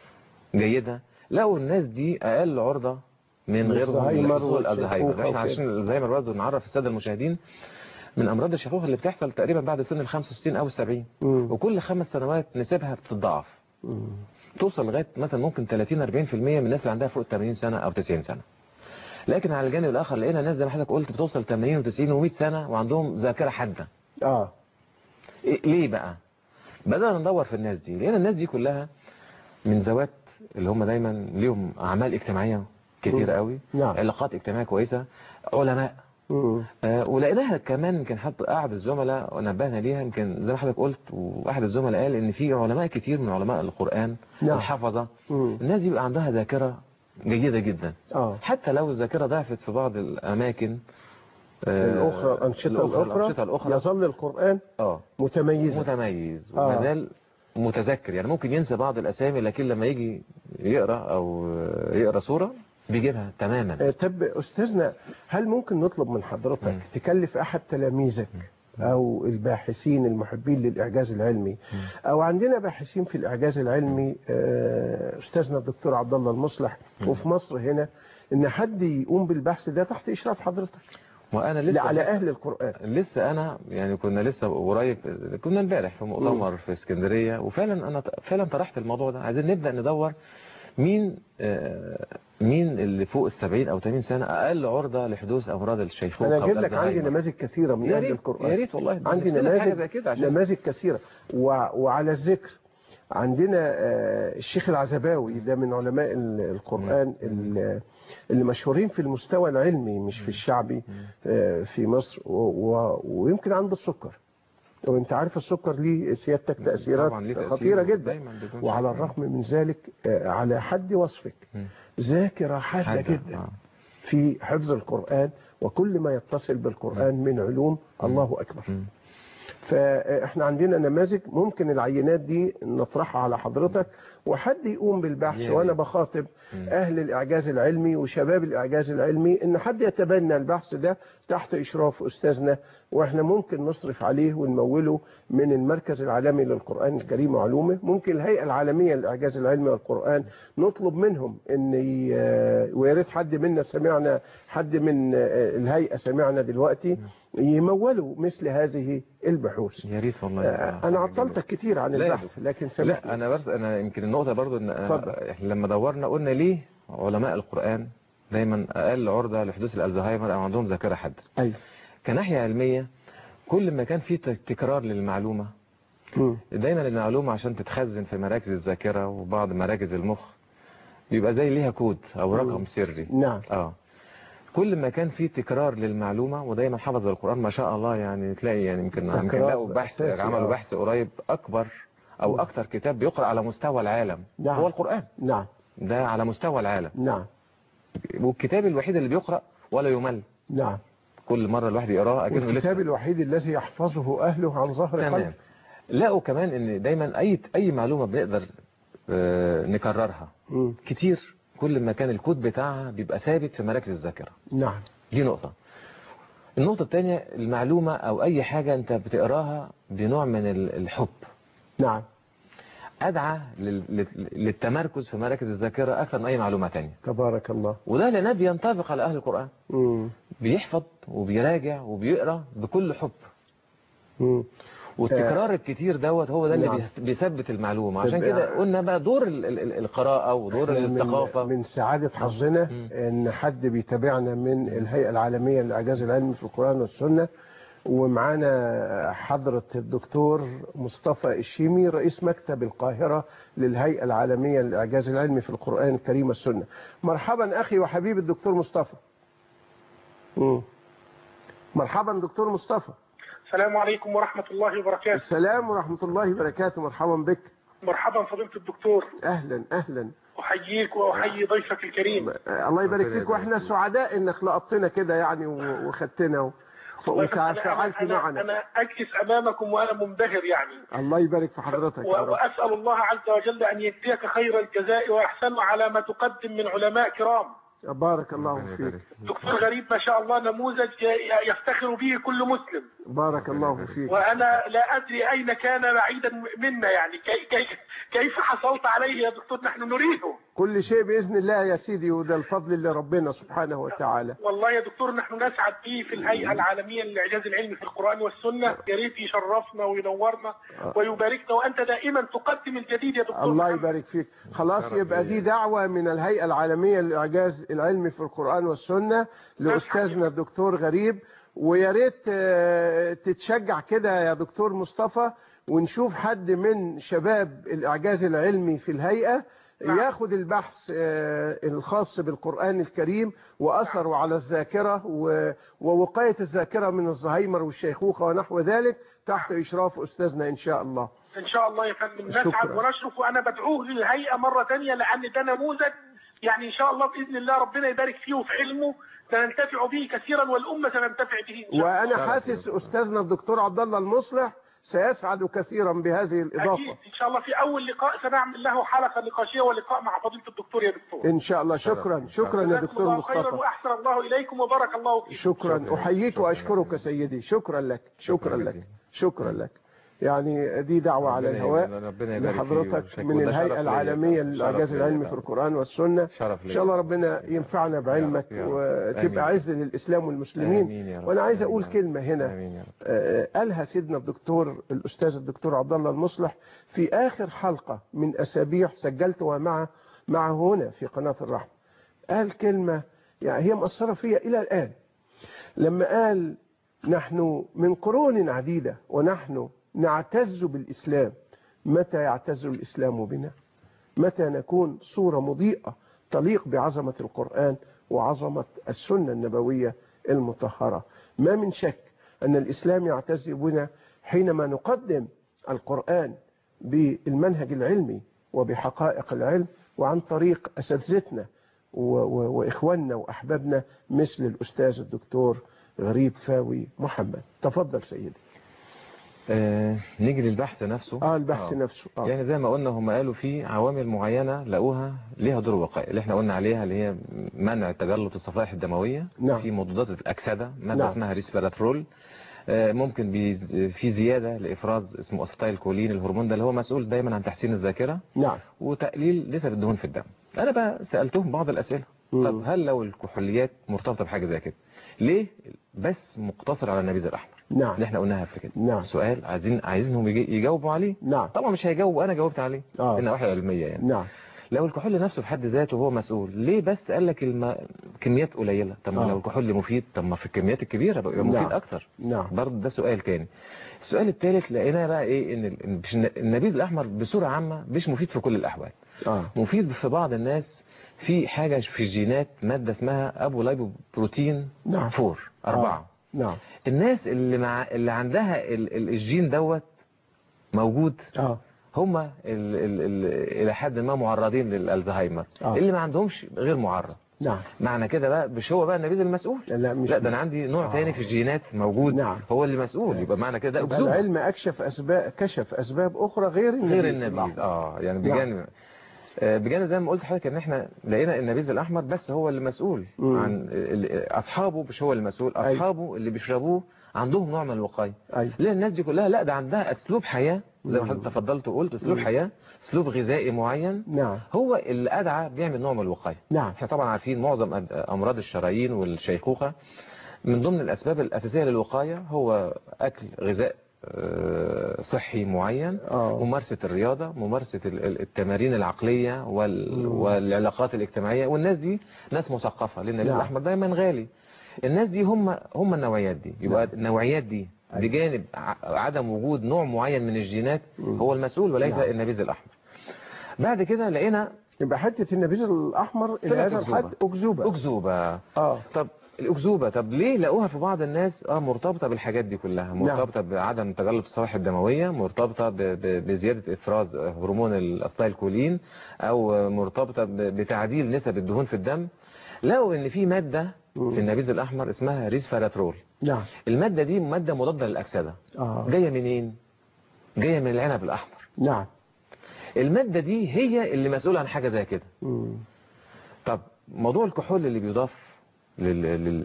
جيده، لقوا الناس دي اقل عرضه من غيرهم لحصول الألزهايمر. احنا عشان الألزهايمر برضه نعرف الساده المشاهدين من امراض الشيخوخه اللي بتحصل تقريبا بعد سن ال خمسة وستين او السبعين، وكل خمس سنوات نسبها بتتضاعف، توصل لغايه مثلا ممكن ثلاثين أربعين في المية من الناس اللي عندها فوق ثمانين سنه او تسعين سنه. لكن على الجانب الاخر لقينا ناس زي ما حضرتك قلت بتوصل ثمانين وتسعين ومئة سنه وعندهم ذاكره حاده. اه إيه ليه بقى؟ بدأنا ندور في الناس دي، لقينا الناس دي كلها من ذوات اللي هم دايما ليهم اعمال اجتماعيه كتير قوي، نعم. علاقات اجتماعيه كويسه، علماء، آه ولقيناها كمان. يمكن حتى احد الزملاء ونبهنا ليها، يمكن زي ما حضرتك قلت، واحد الزملاء قال ان في علماء كتير من علماء القرآن، نعم. الحفظه، مم. الناس دي بيبقى عندها ذاكره جيده جدا، آه. حتى لو الذاكره ضعفت في بعض الاماكن آه الاخرى الانشطه الاخرى, الأنشطة الأخرى يظل القرآن اه متميز متميز ومازال آه. متذكر. يعني ممكن ينسى بعض الاسامي، لكن لما يجي يقرا او يقرا سوره بيجيبها تماما. طب أستاذنا، هل ممكن نطلب من حضرتك م. تكلف أحد تلاميذك م. أو الباحثين المحبين للإعجاز العلمي م. أو عندنا باحثين في الإعجاز العلمي، أستاذنا الدكتور عبد الله المصلح م. وفي مصر هنا، إن حد يقوم بالبحث ده تحت إشراف حضرتك وانا لسه على أهل القرآن؟ لسه أنا يعني كنا لسه قريب، كنا امبارح في مؤتمر م. في اسكندرية، وفعلا أنا فعلا طرحت الموضوع ده، عايزين نبدأ ندور مين مين اللي فوق السبعين او ثمانين سنة اقل عرضة لحدوث امراض الشيخوخة. انا اجيب لك عندي نماذج كثيرة من اهل القرآن، يا ريت والله، عندي نماذج نماذج كثيرة. وعلى الذكر عندنا الشيخ العزباوي، ده من علماء القرآن اللي مشهورين في المستوى العلمي مش في الشعبي في مصر، ويمكن عنده السكر، وانت عارف السكر ليه سيادتك تأثيرات خطيرة جدا، وعلى الرغم من ذلك على حد وصفك ذاكرة حادة جدا في حفظ القرآن وكل ما يتصل بالقرآن من علوم. الله أكبر. فاحنا عندنا نماذج ممكن العينات دي نطرحها على حضرتك وحد يقوم بالبحث. يعني. وانا بخاطب اهل الاعجاز العلمي وشباب الاعجاز العلمي ان حد يتبنى البحث ده تحت اشراف استاذنا، واحنا ممكن نصرف عليه ونموله من المركز العالمي للقرآن الكريم وعلومه. ممكن الهيئة العالمية للاعجاز العلمي والقرآن نطلب منهم ان ي... ويا ريت حد منا سمعنا، حد من الهيئة سمعنا دلوقتي، يمولوا مثل هذه البحوث. يا ريت والله. انا عطلتك كتير عن البحث لكن سمحت. لا انا بس انا يمكن النقطه برضو ان اتفضل. احنا لما دورنا قلنا ليه علماء القرآن دايما اقل عرضه لحدوث الالزهايمر او عندهم ذاكره حاده. ايوه. كناحيه علميه كل ما كان في تكرار للمعلومه، م. دايما المعلومه عشان تتخزن في مراكز الذاكره وبعض مراكز المخ بيبقى زي ليها كود او رقم م. سري. نعم. اه كل ما كان في تكرار للمعلومه، ودايما حفظ القرآن ما شاء الله، يعني تلاقي يعني يمكن يمكن لقوا بحث عملوا بحث قريب اكبر او م. اكتر كتاب بيقرأ على مستوى العالم. نعم. هو القرآن. نعم. ده على مستوى العالم. نعم. والكتاب الوحيد اللي بيقرأ ولا يمل. نعم. كل مرة الواحد يقراه اكنه لسه. الكتاب الوحيد الذي يحفظه اهله عن ظهر قلب. لقوا كمان ان دايما اي اي معلومة بنقدر آه نكررها م. كتير، كل ما كان الكود بتاعها بيبقى ثابت في مراكز الذاكرة. نعم. دي نقطة. النقطة الثانية، المعلومة او اي حاجة انت بتقراها بنوع من الحب. نعم. أدعى للتمركز في مراكز الذاكرة أكثر من أي معلومة تانية. تبارك الله. وده لأنه بينطبق على أهل القرآن. مم. بيحفظ وبيراجع وبيقرأ بكل حب. مم. والتكرار الكتير دوت هو ده اللي نعم. بيثبت المعلومة. عشان كده قلنا بقى دور القراءة ودور الثقافة. من, من سعادة حظنا إن حد بيتابعنا من الهيئة العالمية للإعجاز العلمي في القرآن والسنة، ومعانا حضرة الدكتور مصطفى الشيمي رئيس مكتب القاهرة للهيئة العالمية للإعجاز العلمي في القرآن الكريم والسنة. مرحبا أخي وحبيبي الدكتور مصطفى. مم. مرحبا دكتور مصطفى. السلام عليكم ورحمة الله وبركاته. السلام ورحمة الله وبركاته. مرحبا بك. مرحبا فضيلة الدكتور. أهلا أهلا. أحييك وأحيي ضيفك الكريم. الله يبارك فيك، وإحنا سعداء إنك لقطتنا كده يعني وخدتنا وفعلت معنا. أنا أجلس أمامكم وأنا منبهر يعني. الله يبارك في حضرتك. وأسأل الله عز وجل أن يجزيك خير الجزاء وأحسن على ما تقدم من علماء كرام. بارك الله فيك. دكتور غريب ما شاء الله نموذج يفتخر به كل مسلم. بارك الله فيك. وأنا لا أدري أين كان بعيدا منا يعني كي كي كيف حصلت عليه يا دكتور؟ نحن نريده. كل شيء بإذن الله يا سيدي، وده الفضل لربنا سبحانه وتعالى. والله يا دكتور نحن نسعد به في الهيئة العالمية للإعجاز العلمي في القرآن والسنة. يا ريت يشرفنا وينورنا ويباركنا، وأنت دائما تقدم الجديد يا دكتور. الله يبارك فيك. خلاص يبقى دي دعوة من الهيئة العالمية للإعجاز العلمي في القرآن والسنة لأستاذنا الدكتور غريب، ويا ريت تتشجع كده يا دكتور مصطفى ونشوف حد من شباب الإعجاز العلمي في الهيئة ياخد البحث الخاص بالقرآن الكريم وأثره على الذاكرة ووقاية الذاكرة من الزهايمر والشيخوخة ونحو ذلك تحت إشراف أستاذنا إن شاء الله. إن شاء الله يا فندم نسعد ونشرف، وأنا بدعوه للهيئة مرة ثانية لأن ده نموذج يعني إن شاء الله بإذن الله ربنا يبارك فيه وفي علمه سننتفع به كثيرا والأمة سننتفع به إن شاء الله. وأنا حاسس أستاذنا الدكتور عبد الله المصلح سيسعد كثيرا بهذه الإضافة. أكيد إن شاء الله في أول لقاء سنعمل له حلقة نقاشية ولقاء مع فضيلة الدكتور يا دكتور. إن شاء الله. شكرا شكرا يا دكتور مصطفى. خيرا وأحسن الله إليكم وبارك الله فيكم. شكرا. أحييك وأشكرك سيدي. شكرا لك. شكرا لك. شكرا لك. يعني دي دعوة على الهواء لحضرتك من الهيئة العالمية للإعجاز العلمي في القرآن والسنة. إن شاء الله ربنا ينفعنا بعلمك وتبقى عز للإسلام والمسلمين. وأنا عايز أقول كلمة هنا قالها سيدنا الدكتور الأستاذ الدكتور عبد الله المصلح في آخر حلقة من أسابيع سجلتها معه معه هنا في قناة الرحمة. قال كلمة يعني هي مأثرة فيها إلى الآن لما قال: نحن من قرون عديدة ونحن نعتز بالإسلام، متى يعتز الإسلام بنا؟ متى نكون صورة مضيئة تليق بعظمة القرآن وعظمة السنة النبوية المطهرة؟ ما من شك أن الإسلام يعتز بنا حينما نقدم القرآن بالمنهج العلمي وبحقائق العلم وعن طريق أساتذتنا وإخواننا وأحبابنا مثل الأستاذ الدكتور غريب فاوي محمد. تفضل سيدي. آه نيجي للبحث نفسه. اه البحث آه. نفسه آه. يعني زي ما قلنا هم قالوا في عوامل معينة لقوها ليها دور وقائي، اللي احنا قلنا عليها اللي هي منع تجلط الصفائح الدموية. نعم. في مضادات الأكسدة مادة نعم. اسمها ريسبيراترول. آه ممكن بي في زيادة لإفراز اسمه أسيتايل كولين، الهرمون ده اللي هو مسؤول دايما عن تحسين الذاكرة. نعم. وتقليل نسب الدهون في الدم. أنا بقى سألتهم بعض الأسئلة. مم. طب هل لو الكحوليات مرتبطة بحاجة زي كده ليه بس مقتصر على النبيذ الأحمر؟ نعم. اللي احنا قلناها قبل كده. نعم. سؤال عايزين عايزينهم يجاوبوا عليه. نعم. طبعا مش هيجاوبوا، انا جاوبت عليه. آه. انها واحده علميه يعني. نعم. لو الكحول نفسه بحد ذاته هو مسؤول، ليه بس قال لك الم... كميات قليله؟ طب ما آه. لو الكحول مفيد، طب ما في الكميات الكبيره بقى مفيد. نعم. اكتر. نعم. برضه ده سؤال تاني. السؤال الثالث لقينا بقى ايه، ان النبيذ الاحمر بصوره عامه مش مفيد في كل الاحوال. آه. مفيد في بعض الناس، في حاجه في الجينات ماده اسمها ابو لايبو بروتين نعم. فور أربعة. آه. نعم. الناس اللي مع اللي عندها ال... ال... الجين دوت موجود، اه هم ال... ال... ال... الى حد ما معرضين للالزهايمر. آه. اللي ما عندهمش غير معرض. نعم. معنى كده بقى مش هو بقى النبيذ المسؤول. لا مش لا ده انا عندي نوع آه. تاني في الجينات موجود. نعم. هو اللي مسؤول. يبقى معنى كده يبقى اكذوبه. العلم اكشف اسباب كشف اسباب اخرى غير النبيذ غير النبيذ. اه يعني بجانب آه بجانب زي ما قلت لحضرتك ان احنا لقينا النبيذ الاحمر بس هو اللي مسؤول. مم. عن اصحابه، مش هو المسؤول. اصحابه اللي بيشربوه عندهم نوع من الوقايه. أي. ليه الناس دي كلها؟ لا ده عندها اسلوب حياه زي ما حضرتك تفضلت وقلت، اسلوب مم. حياه، اسلوب غذائي معين. نعم. هو اللي ادعى بيعمل نوع من الوقايه. نعم. احنا طبعا عارفين معظم امراض الشرايين والشيخوخه من ضمن الاسباب الاساسيه للوقايه هو اكل غذاء صحي معين. أوه. ممارسه الرياضه، ممارسه التمارين العقليه وال... والعلاقات الاجتماعيه. والناس دي ناس مثقفه لان النبيذ نعم. الاحمر دايما غالي. الناس دي هم هم النوعيات دي. يبقى نعم. النوعيات دي بجانب عدم وجود نوع معين من الجينات هو المسؤول وليس نعم. النبيذ الأحمر. بعد كده لقينا يبقى حتة النبيذ الأحمر إلى هذا الحد أكذوبة. أكذوبة. آه. طب الأكذوبة، طب ليه لقوها في بعض الناس اه مرتبطة بالحاجات دي كلها؟ مرتبطة نعم. بعدم تجلط الصفائح الدموية، مرتبطة ب... ب... بزيادة إفراز هرمون الأسيتايل كولين، أو مرتبطة ب... بتعديل نسب الدهون في الدم. لقوا إن في مادة في النبيذ الأحمر اسمها ريسفيراترول. نعم. المادة دي مادة مضادة للأكسدة. آه. جاية منين؟ جاية من العنب الأحمر. نعم. المادة دي هي اللي مسؤولة عن حاجة زي كده. مم. طب موضوع الكحول اللي بيضاف لل... لل...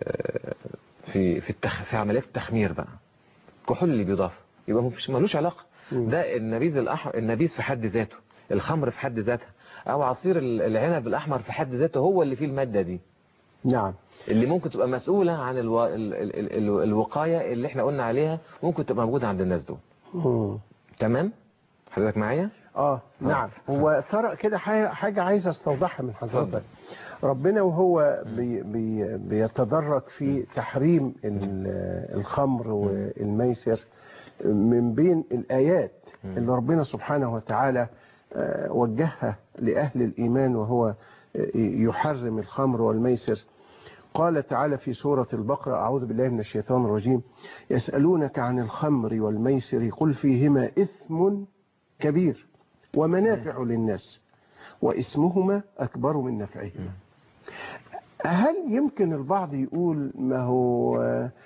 في في التخ... في عمليات التخمير بقى، الكحول اللي بيضاف يبقى مش ملوش علاقة. مم. ده النبيذ الأحمر، النبيذ في حد ذاته، الخمر في حد ذاتها، أو عصير العنب الأحمر في حد ذاته هو اللي فيه المادة دي. نعم. اللي ممكن تبقى مسؤولة عن الو... ال... ال... ال... الوقاية اللي احنا قلنا عليها، ممكن تبقى موجودة عند الناس دول. مم. تمام؟ حضرتك معايا؟ اه نعم. هو ثرى كده حاجة عايز استوضحها من حضرتك. ربنا وهو بي بي بيتدرج في تحريم الخمر والميسر، من بين الآيات اللي ربنا سبحانه وتعالى وجهها لأهل الإيمان وهو يحرم الخمر والميسر، قال تعالى في سورة البقرة: أعوذ بالله من الشيطان الرجيم، يسألونك عن الخمر والميسر قل فيهما إثم كبير ومنافع للناس واسمهما أكبر من نفعهما. هل يمكن البعض يقول ما هو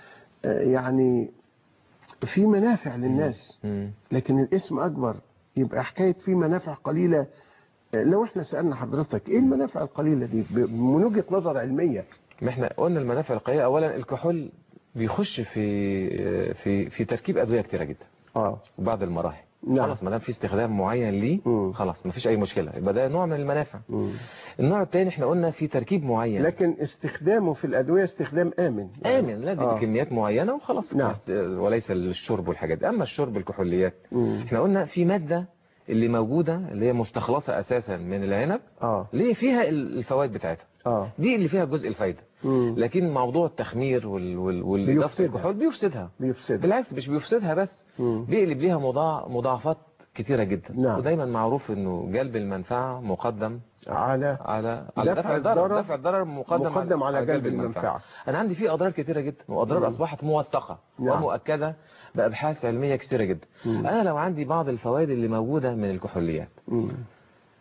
يعني في منافع للناس لكن الاسم أكبر، يبقى حكاية في منافع قليلة؟ لو احنا سألنا حضرتك ايه المنافع القليلة دي من وجهة نظر علمية؟ ما احنا قلنا المنافع القليلة. اولا الكحول بيخش في في في تركيب ادوية كتيرة جدا اه وبعض المراحل. نعم. خلاص ما دام في استخدام معين ليه خلاص ما فيش اي مشكلة، يبقى ده نوع من المنافع. مم. النوع الثاني احنا قلنا في تركيب معين، لكن استخدامه في الادوية استخدام امن يعني امن، لا دي آه. بكميات معينة وخلاص. نعم. وليس للشرب والحاجات دي. اما الشرب الكحوليات مم. احنا قلنا في مادة اللي موجودة اللي هي مستخلصة اساسا من العنب، اه ليه فيها الفوائد بتاعتها، اه دي اللي فيها جزء الفايدة. مم. لكن موضوع التخمير وال وال والإضافة الكحول بيفسدها. بيفسدها بالعكس مش بيفسدها بس، مم. بيقلب ليها مضاع مضاعفات كتيرة جدا. نعم. ودايما معروف انه جلب المنفعة مقدم على على على دفع دفع الضرر. الضرر دفع الضرر مقدم, مقدم على, على جلب المنفعة. المنفعة. انا عندي فيه اضرار كتيرة جدا، واضرار مم. اصبحت موثقة نعم. ومؤكدة بابحاث علمية كتيرة جدا. مم. انا لو عندي بعض الفوائد اللي موجودة من الكحوليات، مم.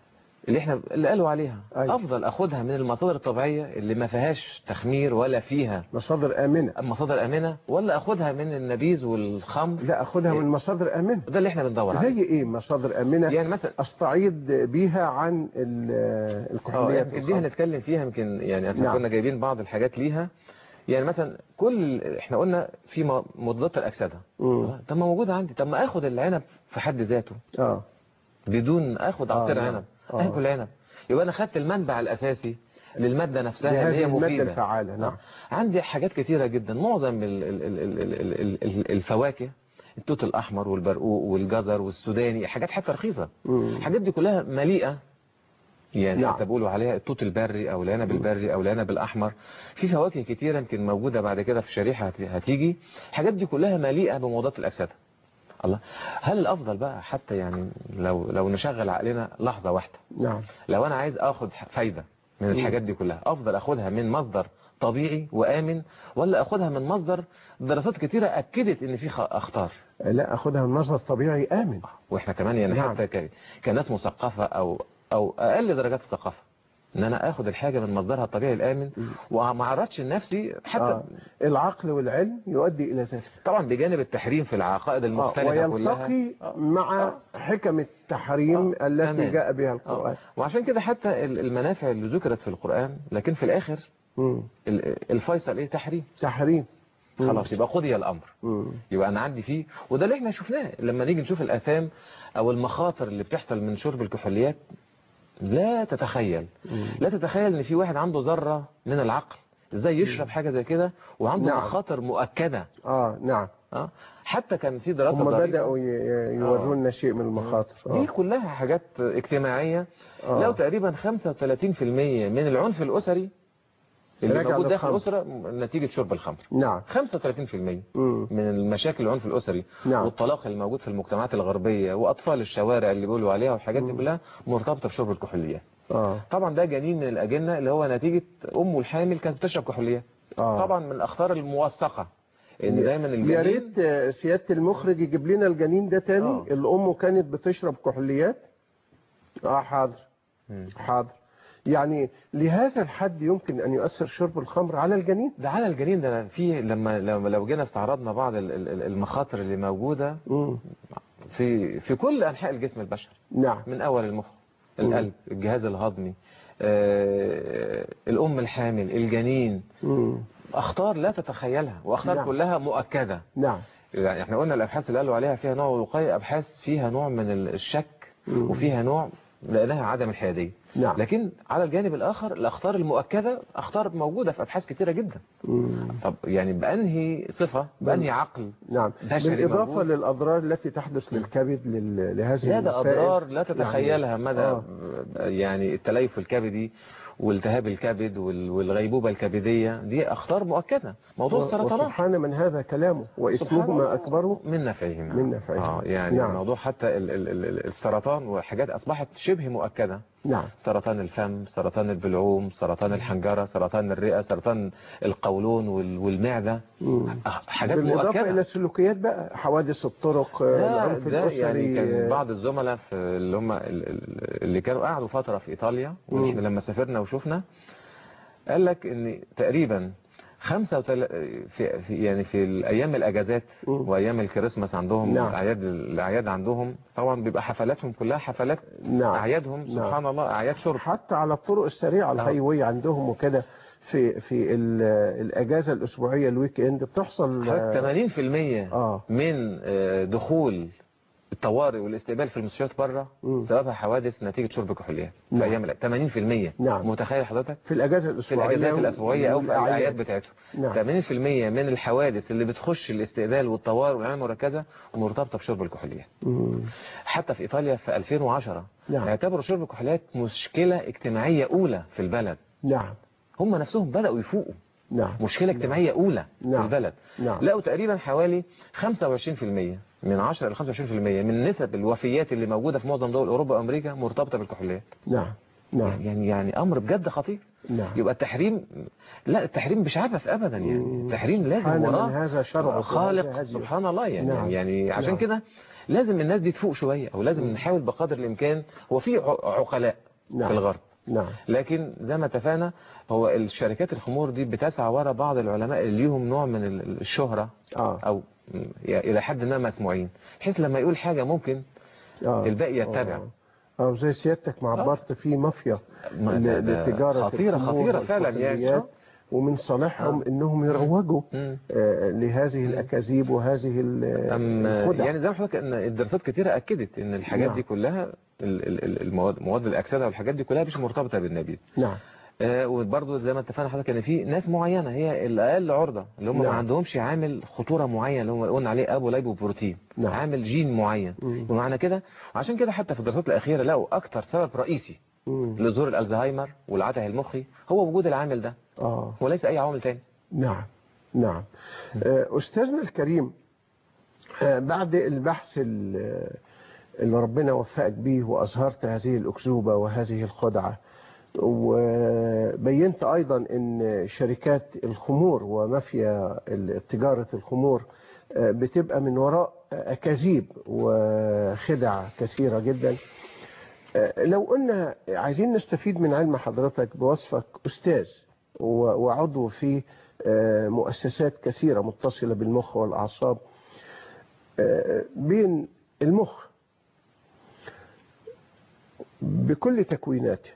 اللي احنا اللي قالوا عليها أيوة. افضل اخدها من المصادر الطبيعيه اللي ما فيهاش تخمير ولا فيها مصادر آمنة. مصادر امنه، ولا اخدها من النبيذ والخمر؟ لا، أخدها من مصادر آمنة. ده اللي احنا بندور عليه. زي إيه مصادر آمنة؟ يعني مثلا أستعيد بيها عن ال- الكحوليات. اه دي هنتكلم فيها يمكن، يعني احنا نعم. كنا جايبين بعض الحاجات ليها. يعني مثلا كل احنا قلنا في م- مضادات الاكسده. مم. طب ما موجوده عندي، طب ما اخد العنب في حد ذاته اه بدون اخد آه، عصير نعم. عنب، آه. اكل عنب، يبقى انا خدت المنبع الاساسي للماده نفسها اللي لهذه هي المادة مفيده. الفعالة. نعم. عندي حاجات كتيره جدا. معظم ال- ال- ال- ال- ال- ال- ال- الفواكه، التوت الاحمر والبرقوق والجزر والسوداني، حاجات حتى رخيصه. مم. الحاجات دي كلها مليئه، يعني نعم. حتى بيقولوا عليها التوت البري او العنب البري او العنب الاحمر. في فواكه كتيره يمكن موجوده بعد كده في شريحه هت- هتيجي. الحاجات دي كلها مليئه بمضادات الاكسده. الله، هل الافضل بقى حتى يعني لو لو نشغل عقلنا لحظه واحده، نعم. لو انا عايز اخد فايده من الحاجات دي كلها، افضل اخدها من مصدر طبيعي وامن، ولا اخدها من مصدر دراسات كتيره اكدت ان في خ- اخطار؟ لا، أخدها من مصدر طبيعي آمن. واحنا كمان يعني نعم. حتى ك- كناس مثقفه او او اقل درجات الثقافه، ان انا اخد الحاجه من مصدرها الطبيعي الامن وما اعرضش لنفسي حتى. آه. العقل والعلم يؤدي إلى ذلك. طبعا بجانب التحريم في العقائد آه. المختلفه كلها، ويلتقي مع حكم التحريم آه. التي تمام. جاء بها القرآن. آه. وعشان كده حتى ال- المنافع اللي ذكرت في القرآن، لكن في الآخر مم. ال- الفيصل ايه؟ تحريم. تحريم. مم. خلاص، يبقى قضي الأمر. مم. يبقى أنا عندي فيه، وده اللي احنا شفناه لما نيجي نشوف الآثام أو المخاطر اللي بتحصل من شرب الكحوليات. لا تتخيل مم. لا تتخيل ان في واحد عنده ذرة من العقل ازاي يشرب حاجة زي كده وعنده نعم. مخاطر مؤكدة. آه نعم. اه حتى كان في دراسة هم ظريفة. بدأوا ي- يورونا شيء من المخاطر. دي آه. كلها حاجات اجتماعية. آه. لو تقريبا خمسة وثلاثين في المية من العنف الأسري اللي راجع موجود داخل للخمر. الأسرة نتيجة شرب الخمر. نعم. خمسة وثلاثين في المية مم. من المشاكل العنف الأسري نعم. والطلاق اللي موجود في المجتمعات الغربية وأطفال الشوارع اللي بيقولوا عليها والحاجات دي كلها مرتبطة بشرب الكحوليات. آه. طبعا ده جنين من الأجنة اللي هو نتيجة أمه الحامل كانت بتشرب كحوليات. آه. طبعا من الأخطار الموثقة ان دايما يا الجنين. ريت آه، سيادة المخرج يجيب لنا الجنين ده تاني آه. اللي أمه كانت بتشرب كحوليات. اه حاضر. مم. حاضر. يعني لهذا الحد يمكن أن يؤثر شرب الخمر على الجنين؟ ده على الجنين ده في لما لما لو جينا استعرضنا بعض ال- ال- المخاطر اللي موجودة مم. في في كل أنحاء الجسم البشري، نعم. من أول المخ، القلب، الجهاز الهضمي، آه، الأم الحامل، الجنين، مم. أخطار لا تتخيلها وأخطار نعم. كلها مؤكدة. نعم. يعني احنا قلنا الأبحاث اللي قالوا عليها فيها نوع وقاية، أبحاث فيها نوع من الشك مم. وفيها نوع لقيناها عدم الحيادية. نعم. لكن على الجانب الآخر الأخطار المؤكدة أخطار موجودة في أبحاث كتيرة جدا. مم. طب يعني بأنهي صفة، بأنهي عقل نعم. بشري بالإضافة موجود؟ للأضرار التي تحدث للكبد لل- لهذه لا ده المسائل. أضرار لا تتخيلها مدى آه. يعني التليف الكبدي والتهاب الكبد وال- والغيبوبة الكبدية، دي أخطار مؤكدة. موضوع السرطانات وسبحان من هذا كلامه واسمهما أكبر من نفعهما. من نفعهما. آه يعني نعم. موضوع حتى ال ال ال السرطان وحاجات أصبحت شبه مؤكدة. نعم. سرطان الفم، سرطان البلعوم، سرطان الحنجرة، سرطان الرئة، سرطان القولون وال- والمعدة. مم. حاجات بالإضافة مؤكدة. إلى السلوكيات بقى حوادث الطرق، لا العنف ده الأسري. يعني كان بعض الزملاء في اللي هم ال- ال- اللي كانوا قعدوا فترة في إيطاليا، ونحن لما سافرنا وشفنا قال لك ان تقريبا خمسة وتل... في... في يعني في الايام الاجازات مم. وايام الكريسماس عندهم، نعم. الاعياد الاعياد عندهم طبعا بيبقى حفلاتهم كلها حفلات. نعم. اعيادهم نعم. سبحان الله اعياد شرب. حتى على الطرق السريعة الهايوي عندهم وكده في في ال- الأجازة الأسبوعية الويك إند بتحصل حوالي ثمانين في المية آه. من آه، دخول الطوارئ والاستقبال في المستشفيات بره مم. سببها حوادث نتيجة شرب كحوليات في نعم. ايام الأ- ثمانين في المية. نعم. متخيل حضرتك؟ في الأجازة في الأسبوعية الاجازات الاسبوعيه او في والأعياد. الاعياد بتاعتهم. نعم. ثمانين في المية من الحوادث اللي بتخش الاستقبال والطوارئ والعنايه المركزه مرتبطه بشرب الكحوليات. مم. حتى في ايطاليا في ألفين وعشرة نعم. اعتبروا شرب الكحوليات مشكله اجتماعيه اولى في البلد. نعم. هم نفسهم بداوا يفوقوا. نعم. مشكله اجتماعيه اولى نعم. في البلد. نعم. لقوا تقريبا حوالي خمسة وعشرين في المية من عشرة إلى خمسة وعشرين في المية من نسب الوفيات اللي موجوده في معظم دول اوروبا وامريكا مرتبطه بالكحوليات. نعم. نعم. يعني يعني امر بجد خطير. نعم. يبقى التحريم، لا التحريم مش عبث ابدا، يعني التحريم لازم سبحان من وراه هذا شرع خالق وهذا هدي. سبحان الله. يعني نعم. يعني عشان نعم. كده لازم الناس دي تفوق شويه، او لازم نحاول بقدر الامكان. هو في ع- عقلاء نعم. في الغرب. نعم. لكن زي ما اتفقنا هو الشركات الخمور دي بتسعى وراء بعض العلماء اللي ليهم نوع من الشهرة آه. او الى حد ما مسموعين، بحيث لما يقول حاجة ممكن آه. الباقي يتبع. اه آه. زي سيادتك ما عبرت في مافيا لتجارة خطيرة خطيرة فعلا يعني، ومن صالحهم آه. انهم يروجوا آه لهذه الاكاذيب وهذه الخدع. يعني زي ما حضرتك ان الدراسات كتيرة اكدت ان الحاجات نعم. دي كلها المواد مواد الاكسده والحاجات دي كلها مش مرتبطه بالنبيذ. نعم. آه وبرضه زي ما اتفقنا حضرتك ان في ناس معينه هي الاقل عرضه، اللي هم نعم. ما عندهمش عامل خطوره معين اللي هم قلنا عليه ابو لايبوبروتين، نعم. عامل جين معين. ومعنى كده عشان كده حتى في الدراسات الاخيره لقوا اكتر سبب رئيسي لظهور الالزهايمر والعته المخي هو وجود العامل ده اه وليس اي عوامل تاني. نعم نعم. استاذنا الكريم، بعد البحث اللي ربنا وفقك به وأظهرت هذه الأكذوبة وهذه الخدعة، وبينت أيضا أن شركات الخمور ومافيا تجارة الخمور بتبقى من وراء أكاذيب وخدع كثيرة جدا. لو قلنا عايزين نستفيد من علم حضرتك بوصفك أستاذ وعضو في مؤسسات كثيرة متصلة بالمخ والأعصاب، بين المخ بكل تكويناته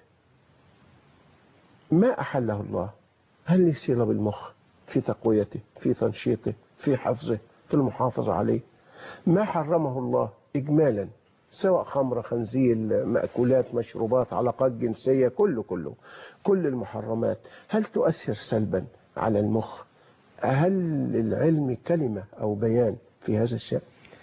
ما أحله الله، هل له صلة بالمخ في تقويته، في تنشيطه، في حفظه، في المحافظة عليه؟ ما حرمه الله إجمالا سواء خمر، خنزير، مأكولات، مشروبات، علاقات جنسية، كله كله كل المحرمات، هل تؤثر سلبا على المخ؟ هل العلم كلمة أو بيان في هذا الشيء؟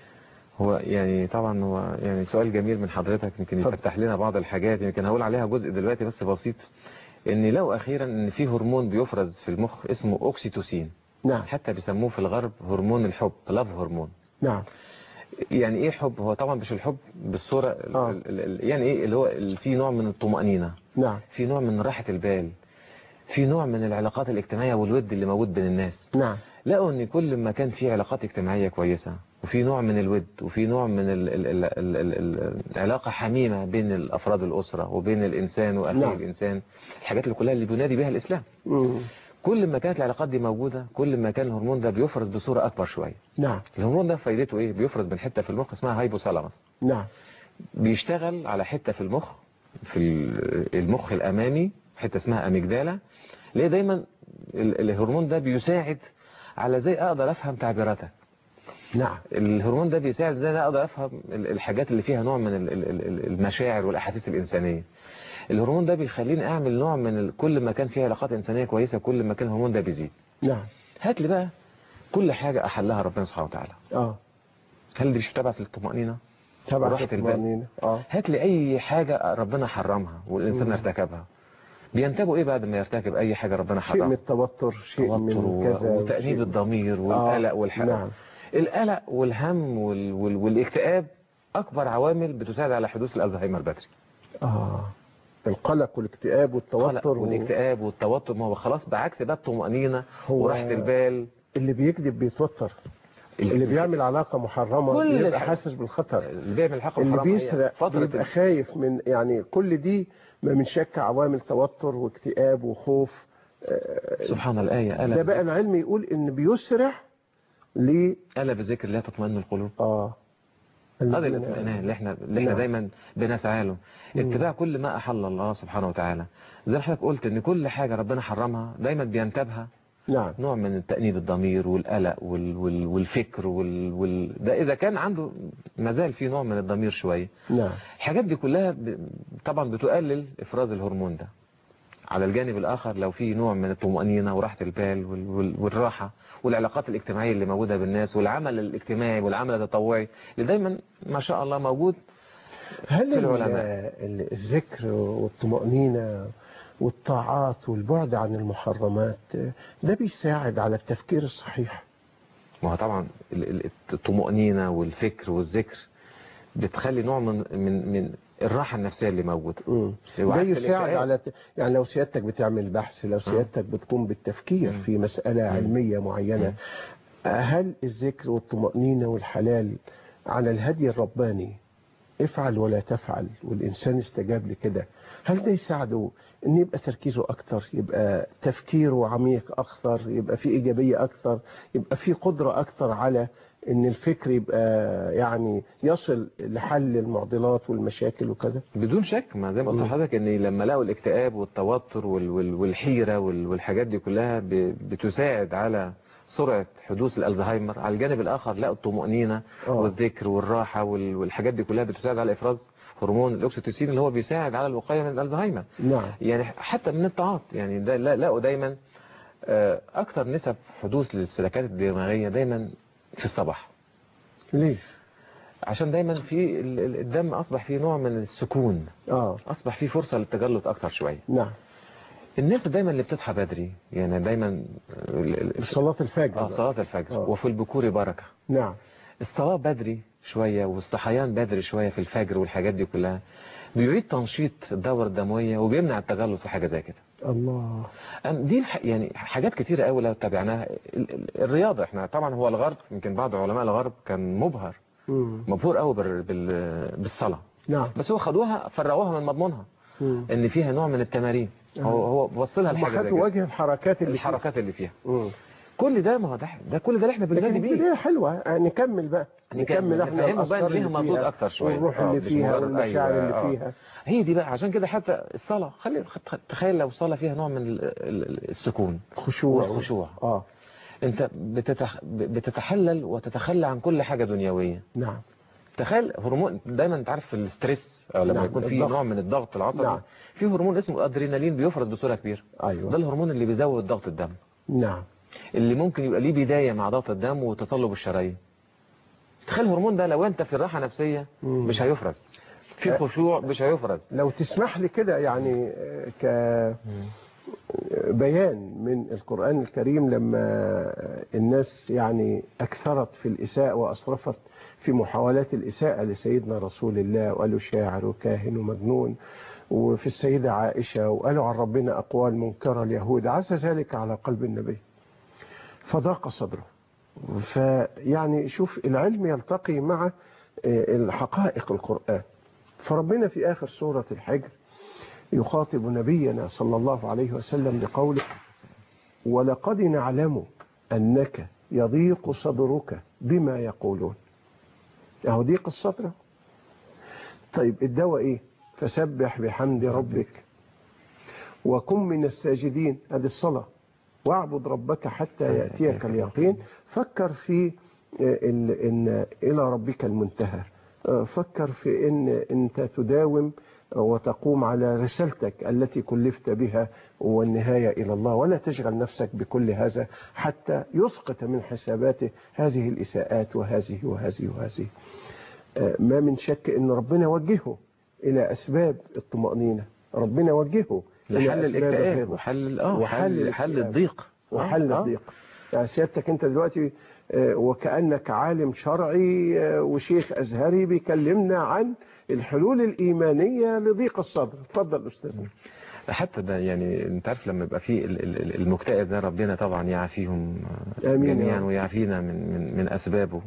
هو يعني طبعا هو يعني سؤال جميل من حضرتك، يمكن يفتح لنا بعض الحاجات يمكن هقول عليها جزء دلوقتي بس بسيط. ان لو اخيرا ان في هرمون بيفرز في المخ اسمه اوكسيتوسين. نعم. حتى بيسموه في الغرب هرمون الحب، لاف هرمون. نعم. يعني ايه حب؟ هو طبعا مش الحب بالصورة آه. يعني ايه اللي هو في نوع من الطمأنينة. نعم. في نوع من راحة البال، في نوع من العلاقات الاجتماعية والود اللي موجود بين الناس. نعم. لقوا ان كل ما كان في علاقات اجتماعية كويسة وفي نوع من الود وفي نوع من ال ال ال ال ال العلاقة حميمة بين الافراد الاسرة وبين الانسان واخيه نعم. الانسان، الحاجات اللي كلها اللي بينادي بها الاسلام. مم. كل ما كانت العلاقات دي موجودة كل ما كان الهرمون ده بيفرز بصورة اكبر شوية. نعم. الهرمون ده فايدته ايه؟ بيفرز من حتة في المخ اسمها هايبوثالاموس. نعم. بيشتغل على حتة في المخ، في المخ الامامي، حتة اسمها اميجدالا، ليه دايما الهرمون ده بيساعد على ازاي اقدر افهم تعبيراتك. نعم. الهرمون ده بيساعد ازاي انا اقدر افهم الحاجات اللي فيها نوع من المشاعر والاحاسيس الانسانيه. الهرمون ده بيخليني اعمل نوع من كل ما كان فيها علاقات انسانيه كويسه كل ما كان الهرمون ده بيزيد. نعم. هات لي بقى كل حاجه احلها ربنا سبحانه وتعالى. اه هل دي مش تبعث للطمانينه؟ تبعث للطمانينه. اه هات لي اي حاجه ربنا حرمها والانسان ارتكبها، بينتبه ايه بعد ما يرتكب اي حاجه ربنا حرمها؟ شيء من التوتر، شيء من كذا، وتأنيب الضمير والقلق آه. والحزن. نعم. القلق والهم وال... وال... والاكتئاب اكبر عوامل بتساعد على حدوث الالزهايمر بدري. اه القلق والاكتئاب والتوتر والاكتئاب والتوتر، ما هو خلاص بعكس بقى الطمأنينة وراحة البال. اللي بيكذب بيتوتر، اللي, اللي بيعمل علاقة محرمة بيبقى حاسس بالخطر، اللي بيعمل علاقة محرمة اللي بيسرق بيبقى خايف من، يعني كل دي ما من شك عوامل توتر واكتئاب وخوف. سبحان الآية. ألا ده بقى العلم يقول ان بيسرع ليه؟ ألا بذكر الله تطمئن القلوب. اه هذا الاطمئنان اللي احنا اللي احنا دايما بنسعى له، اتباع كل ما احل الله سبحانه وتعالى. زي ما حضرتك قلت ان كل حاجه ربنا حرمها دايما بينتابها نعم نوع من تأنيب الضمير والقلق وال وال والفكر وال وال ده اذا كان عنده مازال في نوع من الضمير شويه. نعم. الحاجات دي كلها ب... طبعا بتقلل افراز الهرمون ده. على الجانب الاخر لو في نوع من الطمأنينة وراحه البال وال وال والراحه والعلاقات الاجتماعية اللي موجودة بالناس والعمل الاجتماعي والعمل التطوعي اللي دايما ما شاء الله موجود. هل في العلماء الذكر والطمأنينة والطاعات والبعد عن المحرمات ده بيساعد على التفكير الصحيح؟ ما هو طبعا الطمأنينة والفكر والذكر بتخلي نوع من من من الراحة النفسية اللي موجودة. ده يساعد على يعني لو سيادتك بتعمل بحث، لو سيادتك بتقوم بالتفكير في مسألة علمية معينة، هل الذكر والطمأنينة والحلال على الهدي الرباني افعل ولا تفعل والإنسان استجاب لكده، هل ده يساعده ان يبقى تركيزه اكتر، يبقى تفكيره عميق اكتر، يبقى في ايجابية اكتر، يبقى في قدرة اكتر على ان الفكر يبقى يعني يصل لحل المعضلات والمشاكل وكذا؟ بدون شك، ما زي ما قلت لحضرتك ان لما لقوا الاكتئاب والتوتر وال- وال- والحيرة وال- والحاجات دي كلها ب- بتساعد على سرعة حدوث الألزهايمر، على الجانب الآخر لقوا الطمأنينة آه. والذكر والراحة وال- والحاجات دي كلها بتساعد على إفراز هرمون الأكسيتوسين اللي هو بيساعد على الوقاية من الألزهايمر. نعم. يعني حتى من التعاطي، يعني ده لا- لقوا دايما آه، أكتر نسب حدوث للسلكات الدماغية دايما في الصباح. ليه؟ عشان دايما في ال- ال- الدم أصبح فيه نوع من السكون، اه أصبح فيه فرصة للتجلط أكتر شوية. نعم. الناس دايما اللي بتصحى بدري، يعني دايما ال- ال- صلاة الفجر اه بقى. صلاة الفجر آه. وفي البكور بركة. نعم. الصلاة بدري شوية والصحيان بدري شوية في الفجر والحاجات دي كلها بيعيد تنشيط الدورة الدموية وبيمنع التجلط في حاجة زي كده. الله. أم- دي الح... يعني حاجات كتيرة قوي لو تابعناها. ال- ال- الرياضة، احنا طبعا هو الغرب، يمكن بعض علماء الغرب كان مبهر مم. مبهور قوي بال... بال... بالصلاة، نعم. بس هو خدوها فرقوها من مضمونها مم. ان فيها نوع من التمارين. هو هو وصلها هم لحاجة زي خدوا كده، وجه الحركات اللي الحركات اللي فيها. مم. كل ده ما هو ده, ده كل ده اللي احنا بننادي لكن بيه. دي حلوة، يعني نكمل بقى نكمل احنا نفهمه بقى ان الأسرار ليها اللي مردود فيها اكتر شويه، والروح آه، اللي مش فيها مجرد- والمشاعر أيوة، اللي آه. فيها. هي دي بقى، عشان كده حتى الصلاه، خلي تخيل لو الصلاه فيها نوع من ال- ال- السكون خشوع والخشوع. اه انت بتتخ... بتتحلل وتتخلى عن كل حاجه دنيويه. نعم. تخيل هرمون، دايما انت عارف الاستريس او لما نعم، يكون في الضغط. نوع من الضغط العصبي، نعم. في هرمون اسمه ادرينالين بيفرز بصوره كبيره. ايوه. ده الهرمون اللي بيزود ضغط الدم، نعم. اللي ممكن يبقى ليه بدايه مع ضغط الدم وتصلب الشرايين. تخيل الهرمون ده لو انت في الراحه نفسيه مم. مش هيفرز، في خشوع مش هيفرز. لو تسمح لي كده يعني آه، كبيان من القرآن الكريم، لما الناس يعني أكثرت في الإساءة وأسرفت في محاولات الإساءة لسيدنا رسول الله، وقالوا شاعر وكاهن ومجنون، وفي السيدة عائشة، وقالوا عن ربنا أقوال منكرة اليهود، عسى ذلك على قلب النبي فضاق صدره. فيعني شوف العلم يلتقي مع الحقائق القرآن. فربنا في آخر سورة الحجر يخاطب نبينا صلى الله عليه وسلم بقوله: ولقد نعلم أنك يضيق صدرك بما يقولون. أهو ضيق الصدر. طيب الدواء إيه؟ فسبح بحمد ربك وكن من الساجدين، هذه الصلاة، واعبد ربك حتى يأتيك اليقين. فكر في إن, إن إلى ربك المنتهى. فكر في إن أنت تداوم وتقوم على رسالتك التي كلفت بها، والنهاية إلى الله، ولا تشغل نفسك بكل هذا حتى يسقط من حساباته هذه الإساءات وهذه وهذه وهذه. ما من شك أن ربنا وجهه إلى أسباب الطمأنينة، ربنا وجهه إلى لحل أسباب الاكتئاب الرضا وحل اه وحل حل الضيق وحل آه. الضيق. يعني سيادتك أنت دلوقتي وكأنك عالم شرعي وشيخ أزهري بيكلمنا عن الحلول الإيمانية لضيق الصدر. اتفضل أستاذنا. حتى ده يعني انت عارف لما يبقى فيه المكتئب ده، ربنا طبعا يعافيهم جميعا ويعافينا من من من أسبابه.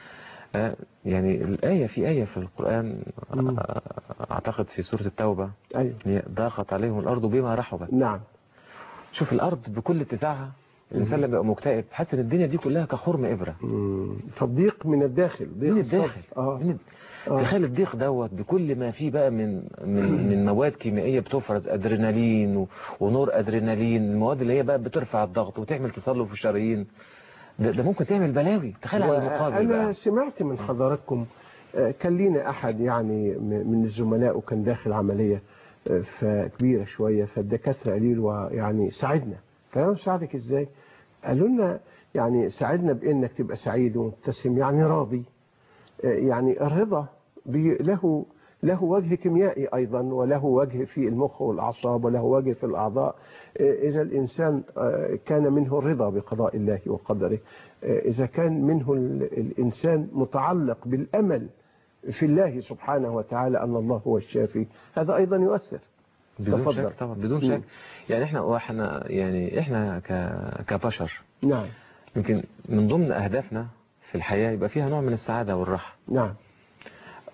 يعني الآية، في آية في القرآن مم. أعتقد في سورة التوبة، أيوة. ضاقت عليهم الأرض بما رحبت. نعم. شوف الأرض بكل اتساعها، الإنسان لما يبقى مكتئب حاسس ان الدنيا دي كلها كخرم إبرة. فالضيق من الداخل، ضيق من الداخل. آه. من آه. تخيل الضيق دوت بكل ما فيه بقى من من من مواد كيميائية بتفرز، أدرينالين ونور أدرينالين، المواد اللي هي بقى بترفع الضغط وتعمل تصلب في الشرايين. ده, ده ممكن تعمل بلاوي. تخيل على المقابل. أنا بقى. سمعت من حضراتكم، كان لينا أحد يعني من الزملاء وكان داخل عملية فكبيرة شوية، فالدكاترة قالوا له يعني ساعدنا. فأنا ساعدك إزاي؟ قالوا لنا يعني ساعدنا بأنك تبقى سعيد ومبتسم، يعني راضي. يعني الرضا له له وجه كيميائي أيضا، وله وجه في المخ والأعصاب، وله وجه في الأعضاء. إذا الإنسان كان منه الرضا بقضاء الله وقدره، إذا كان منه الإنسان متعلق بالأمل في الله سبحانه وتعالى أن الله هو الشافي، هذا أيضا يؤثر. بدون تفضل. شك طبعا، بدون شك. يعني احنا واحنا يعني احنا كبشر، نعم، يمكن من ضمن أهدافنا في الحياة يبقى فيها نوع من السعادة والراحة. نعم.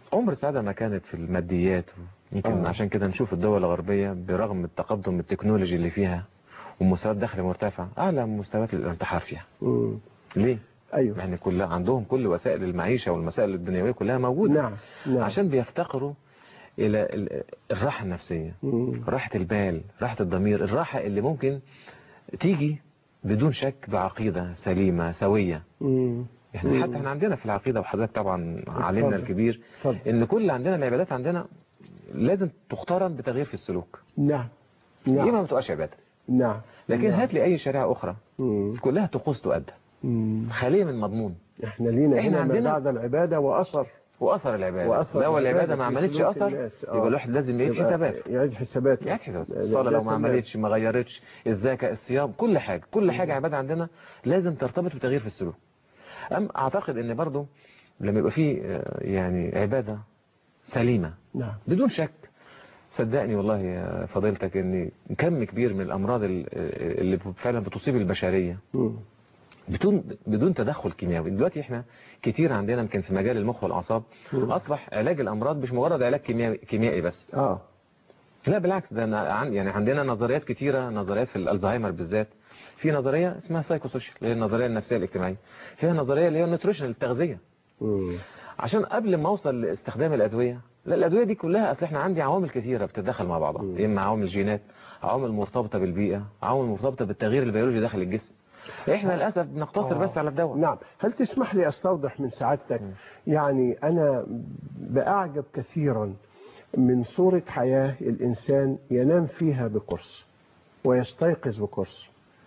عمر السعادة ما كانت في الماديات، يمكن آه. عشان كده نشوف الدول الغربية برغم التقدم التكنولوجي اللي فيها ومستوى الدخل مرتفع، أعلى مستويات الانتحار فيها. مم. ليه؟ أيوه. يعني كلها عندهم كل وسائل المعيشة والمسائل الدنيوية كلها موجودة. نعم نعم. عشان بيفتقروا إلى ال- الراحة النفسية، مم. راحة البال، راحة الضمير، الراحة اللي ممكن تيجي بدون شك بعقيدة سليمة سوية. مم. احنا مم. حتى احنا عندنا في العقيدة، وحضرتك طبعا علمنا اتفضل. الكبير اتفضل. ان كل عندنا العبادات عندنا لازم تقترن بتغيير في السلوك. نعم ايه ما نعم بتبقاش عبادة. نعم. لكن نعم. هات لي اي شريعة اخرى مم. كلها طقوس تؤدى مم. خالية من مضمون. احنا لينا احنا هنا ما عندنا- بعد العبادة وأثر. واثر العبادة، وأثر لو العبادة العبادة ما في عملتش سلوك اثر الناس. آه. يبقى الواحد لازم يعيد يبقى حساباته. يعيد حساباته. يعيد حساباته. ده- الصلاة ده لو ما تمام. عملتش ما غيرتش، الزكاة، الصيام، كل حاجة كل حاجة عبادة عندنا لازم ترتبط بتغيير في السلوك. أم اعتقد ان برضو لما يبقى فيه آه، يعني عبادة سليمة نعم. بدون شك، صدقني والله يا فضيلتك ان كم كبير من الامراض ال- اللي فعلا بتصيب البشرية مم. بدون بدون تدخل كيميائي. دلوقتي احنا كتير عندنا يمكن في مجال المخ والاعصاب مم. اصبح علاج الامراض مش مجرد علاج كيميائي كيميائي بس. اه. لا بالعكس، ده أنا عن يعني عندنا نظريات كتيرة، نظريات في الالزهايمر بالذات. في نظرية اسمها سايكو سوشيال اللي هي النظرية النفسية الاجتماعية، فيها نظرية اللي هي النيوتريشن التغذية. مم. عشان قبل ما اوصل لاستخدام الادوية، لا الادوية دي كلها اصل احنا عندي عوامل كتيرة بتتدخل مع بعضها، مم. اما عوامل جينات، عوامل مرتبطة بالبيئة، عوامل مرتبطة بالتغيير البيولوجي داخل الجسم. احنا للاسف بنقتصر آه. بس على الدواء. نعم. هل تسمح لي أستوضح من سعادتك؟ يعني أنا بأعجب كثيرا من صورة حياة الإنسان ينام فيها بقرص ويستيقظ بقرص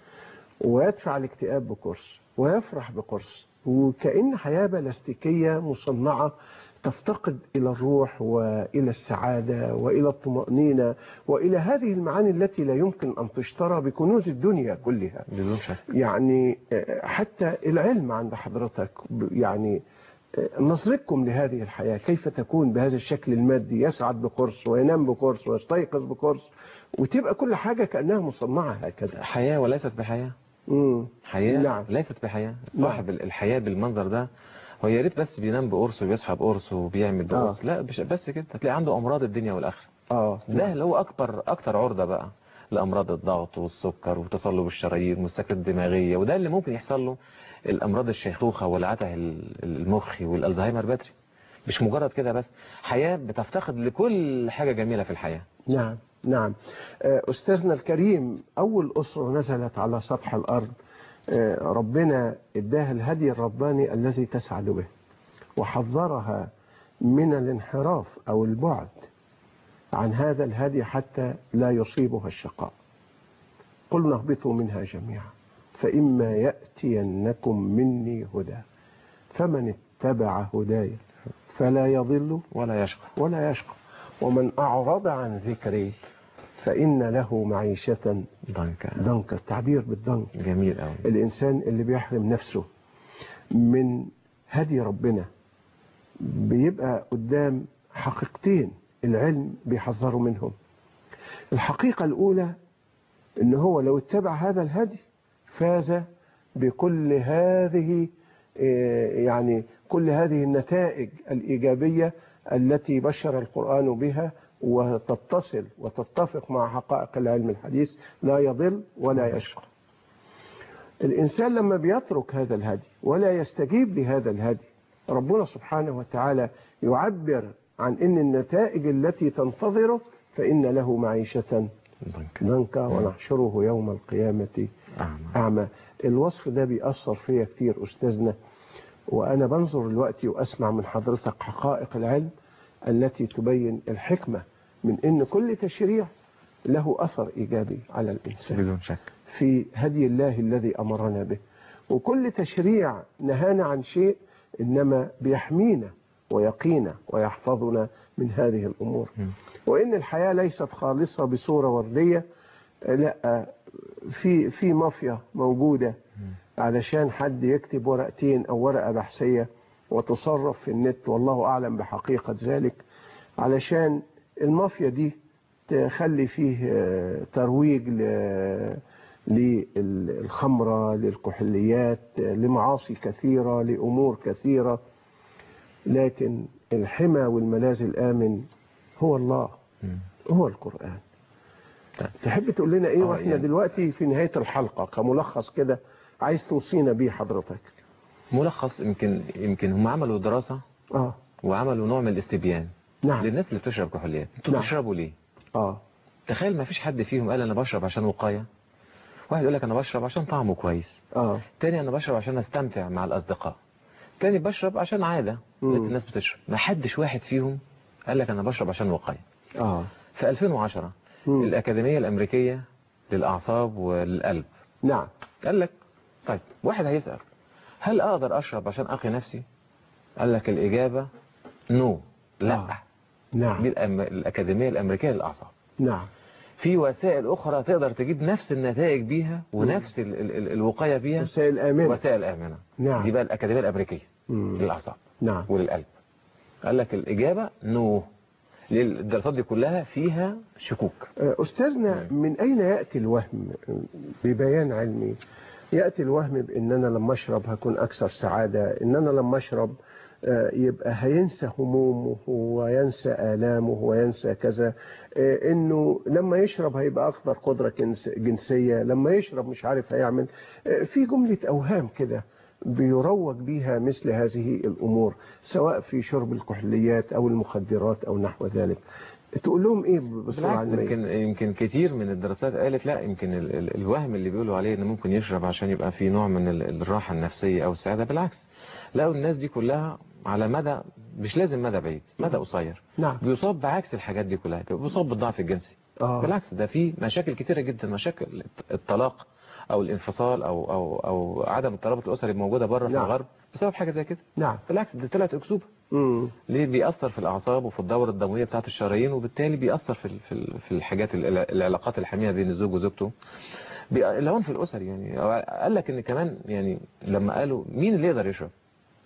ويدفع الاكتئاب بقرص ويفرح بقرص، وكأن حياة بلاستيكية مصنعة تفتقد إلى الروح وإلى السعادة وإلى الطمأنينة وإلى هذه المعاني التي لا يمكن أن تشترى بكنوز الدنيا كلها. بدون شك. يعني حتى العلم عند حضرتك، يعني نظرتكم لهذه الحياة كيف تكون بهذا الشكل المادي، يسعد بقرص وينام بقرص ويستيقظ بقرص، وتبقى كل حاجة كأنها مصنعة هكذا. حياة وليست بحياة. مم. حياة نعم. ليست بحياة. صاحب نعم. الحياة بالمنظر ده هو يا ريت بس بينام بقرص وبيصحى بقرص وبيعمل بقرص. آه. لا بش بس كده هتلاقي عنده أمراض الدنيا والآخرة. اه ده اللي هو أكبر أكتر عرضة بقى لأمراض الضغط والسكر وتصلب الشرايين والسكتة الدماغية، وده اللي ممكن يحصل له الأمراض الشيخوخة والعته المخي والألزهايمر بدري. مش مجرد كده بس، حياة بتفتقد لكل حاجة جميلة في الحياة. نعم نعم. أستاذنا الكريم، أول أسرة نزلت على سطح الأرض ربنا اداها الهدي الرباني الذي تسعد به، وحذرها من الانحراف أو البعد عن هذا الهدي حتى لا يصيبها الشقاء. قلنا اهبطوا منها جميعا فإما يأتينكم مني هدى فمن اتبع هداي فلا يضل ولا يشقى ولا يشقى ومن أعرض عن ذكري فإن له معيشة ضنكا. ضنكا، التعبير بالضنك جميل قوي. الإنسان اللي بيحرم نفسه من هدي ربنا بيبقى قدام حقيقتين العلم بيحذروا منهم. الحقيقة الأولى إن هو لو اتبع هذا الهدي فاز بكل هذه يعني كل هذه النتائج الإيجابية التي بشر القرآن بها وتتصل وتتفق مع حقائق العلم الحديث، لا يضل ولا يشقى. الإنسان لما بيترك هذا الهدي ولا يستجيب لهذا الهدي، ربنا سبحانه وتعالى يعبر عن إن النتائج التي تنتظره فإن له معيشة ضنكا ونحشره يوم القيامة أعمى. الوصف ده بيأثر فيا كتير أستاذنا، وأنا بنظر دلوقتي وأسمع من حضرتك حقائق العلم التي تبين الحكمة من إن كل تشريع له أثر إيجابي على الإنسان بدون شك في هدي الله الذي أمرنا به، وكل تشريع نهانا عن شيء إنما بيحمينا ويقينا ويحفظنا من هذه الأمور. م. وإن الحياة ليست خالصة بصورة وردية، لا، في في مافيا موجودة علشان حد يكتب ورقتين أو ورقة بحثية وتصرف في النت، والله أعلم بحقيقة ذلك، علشان المافيا دي تخلي فيه ترويج للخمرة، للكحوليات، لمعاصي كثيرة، لأمور كثيرة. لكن الحمى والملاذ الآمن هو الله، هو القرآن. تحب تقول لنا ايه واحنا يعني دلوقتي في نهاية الحلقة كملخص كده عايز توصينا بيه حضرتك؟ ملخص، يمكن يمكن هم عملوا دراسة اه وعملوا نوع من الاستبيان نعم للناس اللي بتشرب كحوليات. انتوا نعم. بتشربوا ليه؟ اه تخيل ما فيش حد فيهم قال انا بشرب عشان وقاية. واحد يقول لك انا بشرب عشان طعمه كويس، اه تاني انا بشرب عشان استمتع مع الاصدقاء، تاني بشرب عشان عادة الناس بتشرب. ما حدش واحد فيهم قال لك انا بشرب عشان وقاية. اه في ألفين وعشرة مم. الأكاديمية الأمريكية للأعصاب والقلب نعم قال لك طيب واحد هيسأل هل أقدر أشرب عشان أقي نفسي؟ قال لك الإجابة نو، لا. آه. نعم. دي الأم... الأكاديمية الأمريكية للأعصاب. نعم. في وسائل أخرى تقدر تجيب نفس النتائج بيها ونفس ال... ال... الوقاية بيها، وسائل آمنة. وسائل آمنة. نعم. دي بقى الأكاديمية الأمريكية مم. للأعصاب نعم. وللقلب. قال لك الإجابة نو، الدراسات دي كلها فيها شكوك. أستاذنا مم. من أين يأتي الوهم ببيان علمي؟ يأتي الوهم بأن أنا لما أشرب هكون أكثر سعادة، إن أنا لما أشرب يبقى هينسى همومه وينسى آلامه وينسى كذا، إنه لما يشرب هيبقى أكثر قدرة جنسية، لما يشرب مش عارف هيعمل. في جملة أوهام كده بيروج بيها مثل هذه الأمور، سواء في شرب الكحوليات أو المخدرات أو نحو ذلك. تقول لهم ايه بسرعه علميه؟ يمكن يمكن كتير من الدراسات قالت لا، يمكن ال ال الوهم اللي بيقولوا عليه ان ممكن يشرب عشان يبقى في نوع من الراحه النفسيه او السعاده، بالعكس لقوا الناس دي كلها على مدى مش لازم مدى بعيد، مدى قصير نعم بيصاب بعكس الحاجات دي كلها، بيصاب بالضعف الجنسي. آه. بالعكس ده في مشاكل كتيره جدا، مشاكل الطلاق او الانفصال او او او عدم الترابط الاسري الموجوده بره في نعم. الغرب بسبب حاجه زي كده. نعم بالعكس دي طلعت اكذوبه. امم ليه؟ بيأثر في الأعصاب وفي الدورة الدموية بتاعت الشرايين، وبالتالي بيأثر في في في الحاجات العلاقات الحميمة بين الزوج وزوجته. العنف الأسري يعني قال لك إن كمان يعني لما قالوا مين اللي يقدر يشرب،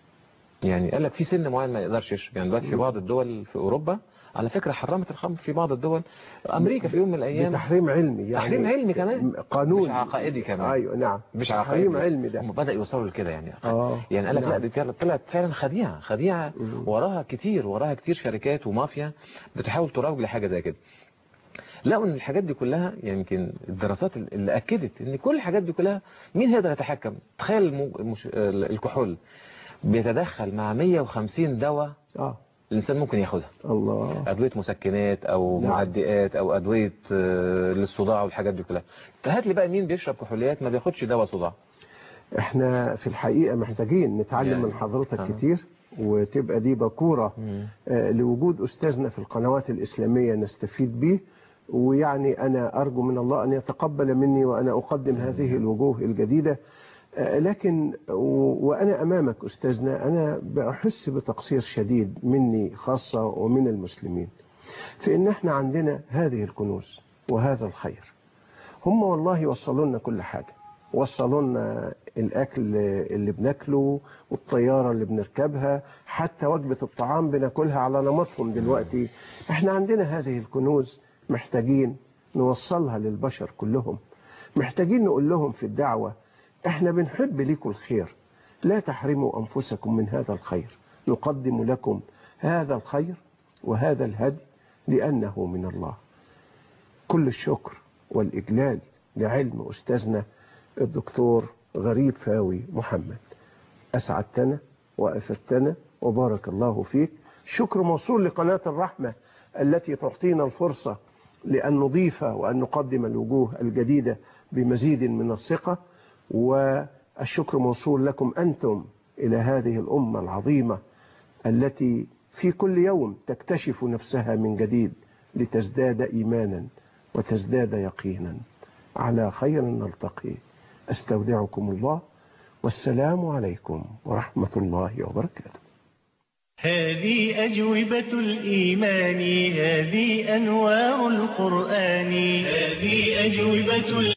يعني قال لك في سن معين ما يقدرش يشرب. يعني دلوقتي في بعض الدول في أوروبا على فكرة حرمت الخمر، في بعض الدول أمريكا في يوم من الأيام بتحريم علمي، يعني تحريم علمي كمان قانون مش عقائدي كمان. ايوه نعم مش تحريم عقائدي، علمي ده هم بدأ يوصلوا لكده يعني. آه. يعني قال لك نعم. لا دي طلعت فعلا خديعة خديعة مم. وراها كتير وراها كتير شركات ومافيا بتحاول تروج لحاجة زي كده. لقوا ان الحاجات دي كلها يعني يمكن الدراسات اللي اكدت ان كل الحاجات دي كلها مين هيقدر يتحكم. تخيل المو... المش... الكحول بيتدخل مع مية وخمسين دواء اه الانسان ممكن ياخدها، الله. ادويه مسكنات او نعم. معدئات او ادويه للصداع والحاجات دي كلها. هات لي بقى مين بيشرب كحوليات ما بياخدش دواء صداع؟ احنا في الحقيقه محتاجين نتعلم يعني من حضرتك آه. كتير، وتبقى دي باكوره آه لوجود استاذنا في القنوات الاسلاميه نستفيد به. ويعني انا ارجو من الله ان يتقبل مني وانا اقدم هذه الوجوه الجديده. لكن وأنا أمامك أستاذنا أنا بأحس بتقصير شديد مني خاصة ومن المسلمين في إن إحنا عندنا هذه الكنوز وهذا الخير. هم والله وصلوا لنا كل حاجة، وصلوا لنا الأكل اللي بناكله والطيارة اللي بنركبها، حتى وجبة الطعام بناكلها على نمطهم دلوقتي. إحنا عندنا هذه الكنوز محتاجين نوصلها للبشر كلهم، محتاجين نقول لهم في الدعوة احنا بنحب لكم الخير، لا تحرموا أنفسكم من هذا الخير، نقدم لكم هذا الخير وهذا الهدي لأنه من الله. كل الشكر والإجلال لعلم أستاذنا الدكتور غريب فاوي محمد. أسعدتنا وأفدتنا وبارك الله فيك. شكر موصول لقناة الرحمة التي تعطينا الفرصة لأن نضيف وأن نقدم الوجوه الجديدة بمزيد من الثقة، والشكر موصول لكم أنتم إلى هذه الأمة العظيمة التي في كل يوم تكتشف نفسها من جديد لتزداد إيمانا وتزداد يقينا. على خير نلتقي، أستودعكم الله والسلام عليكم ورحمة الله وبركاته. هذه أجوبة الإيمان، هذه أنوار القرآن، هذه أجوبة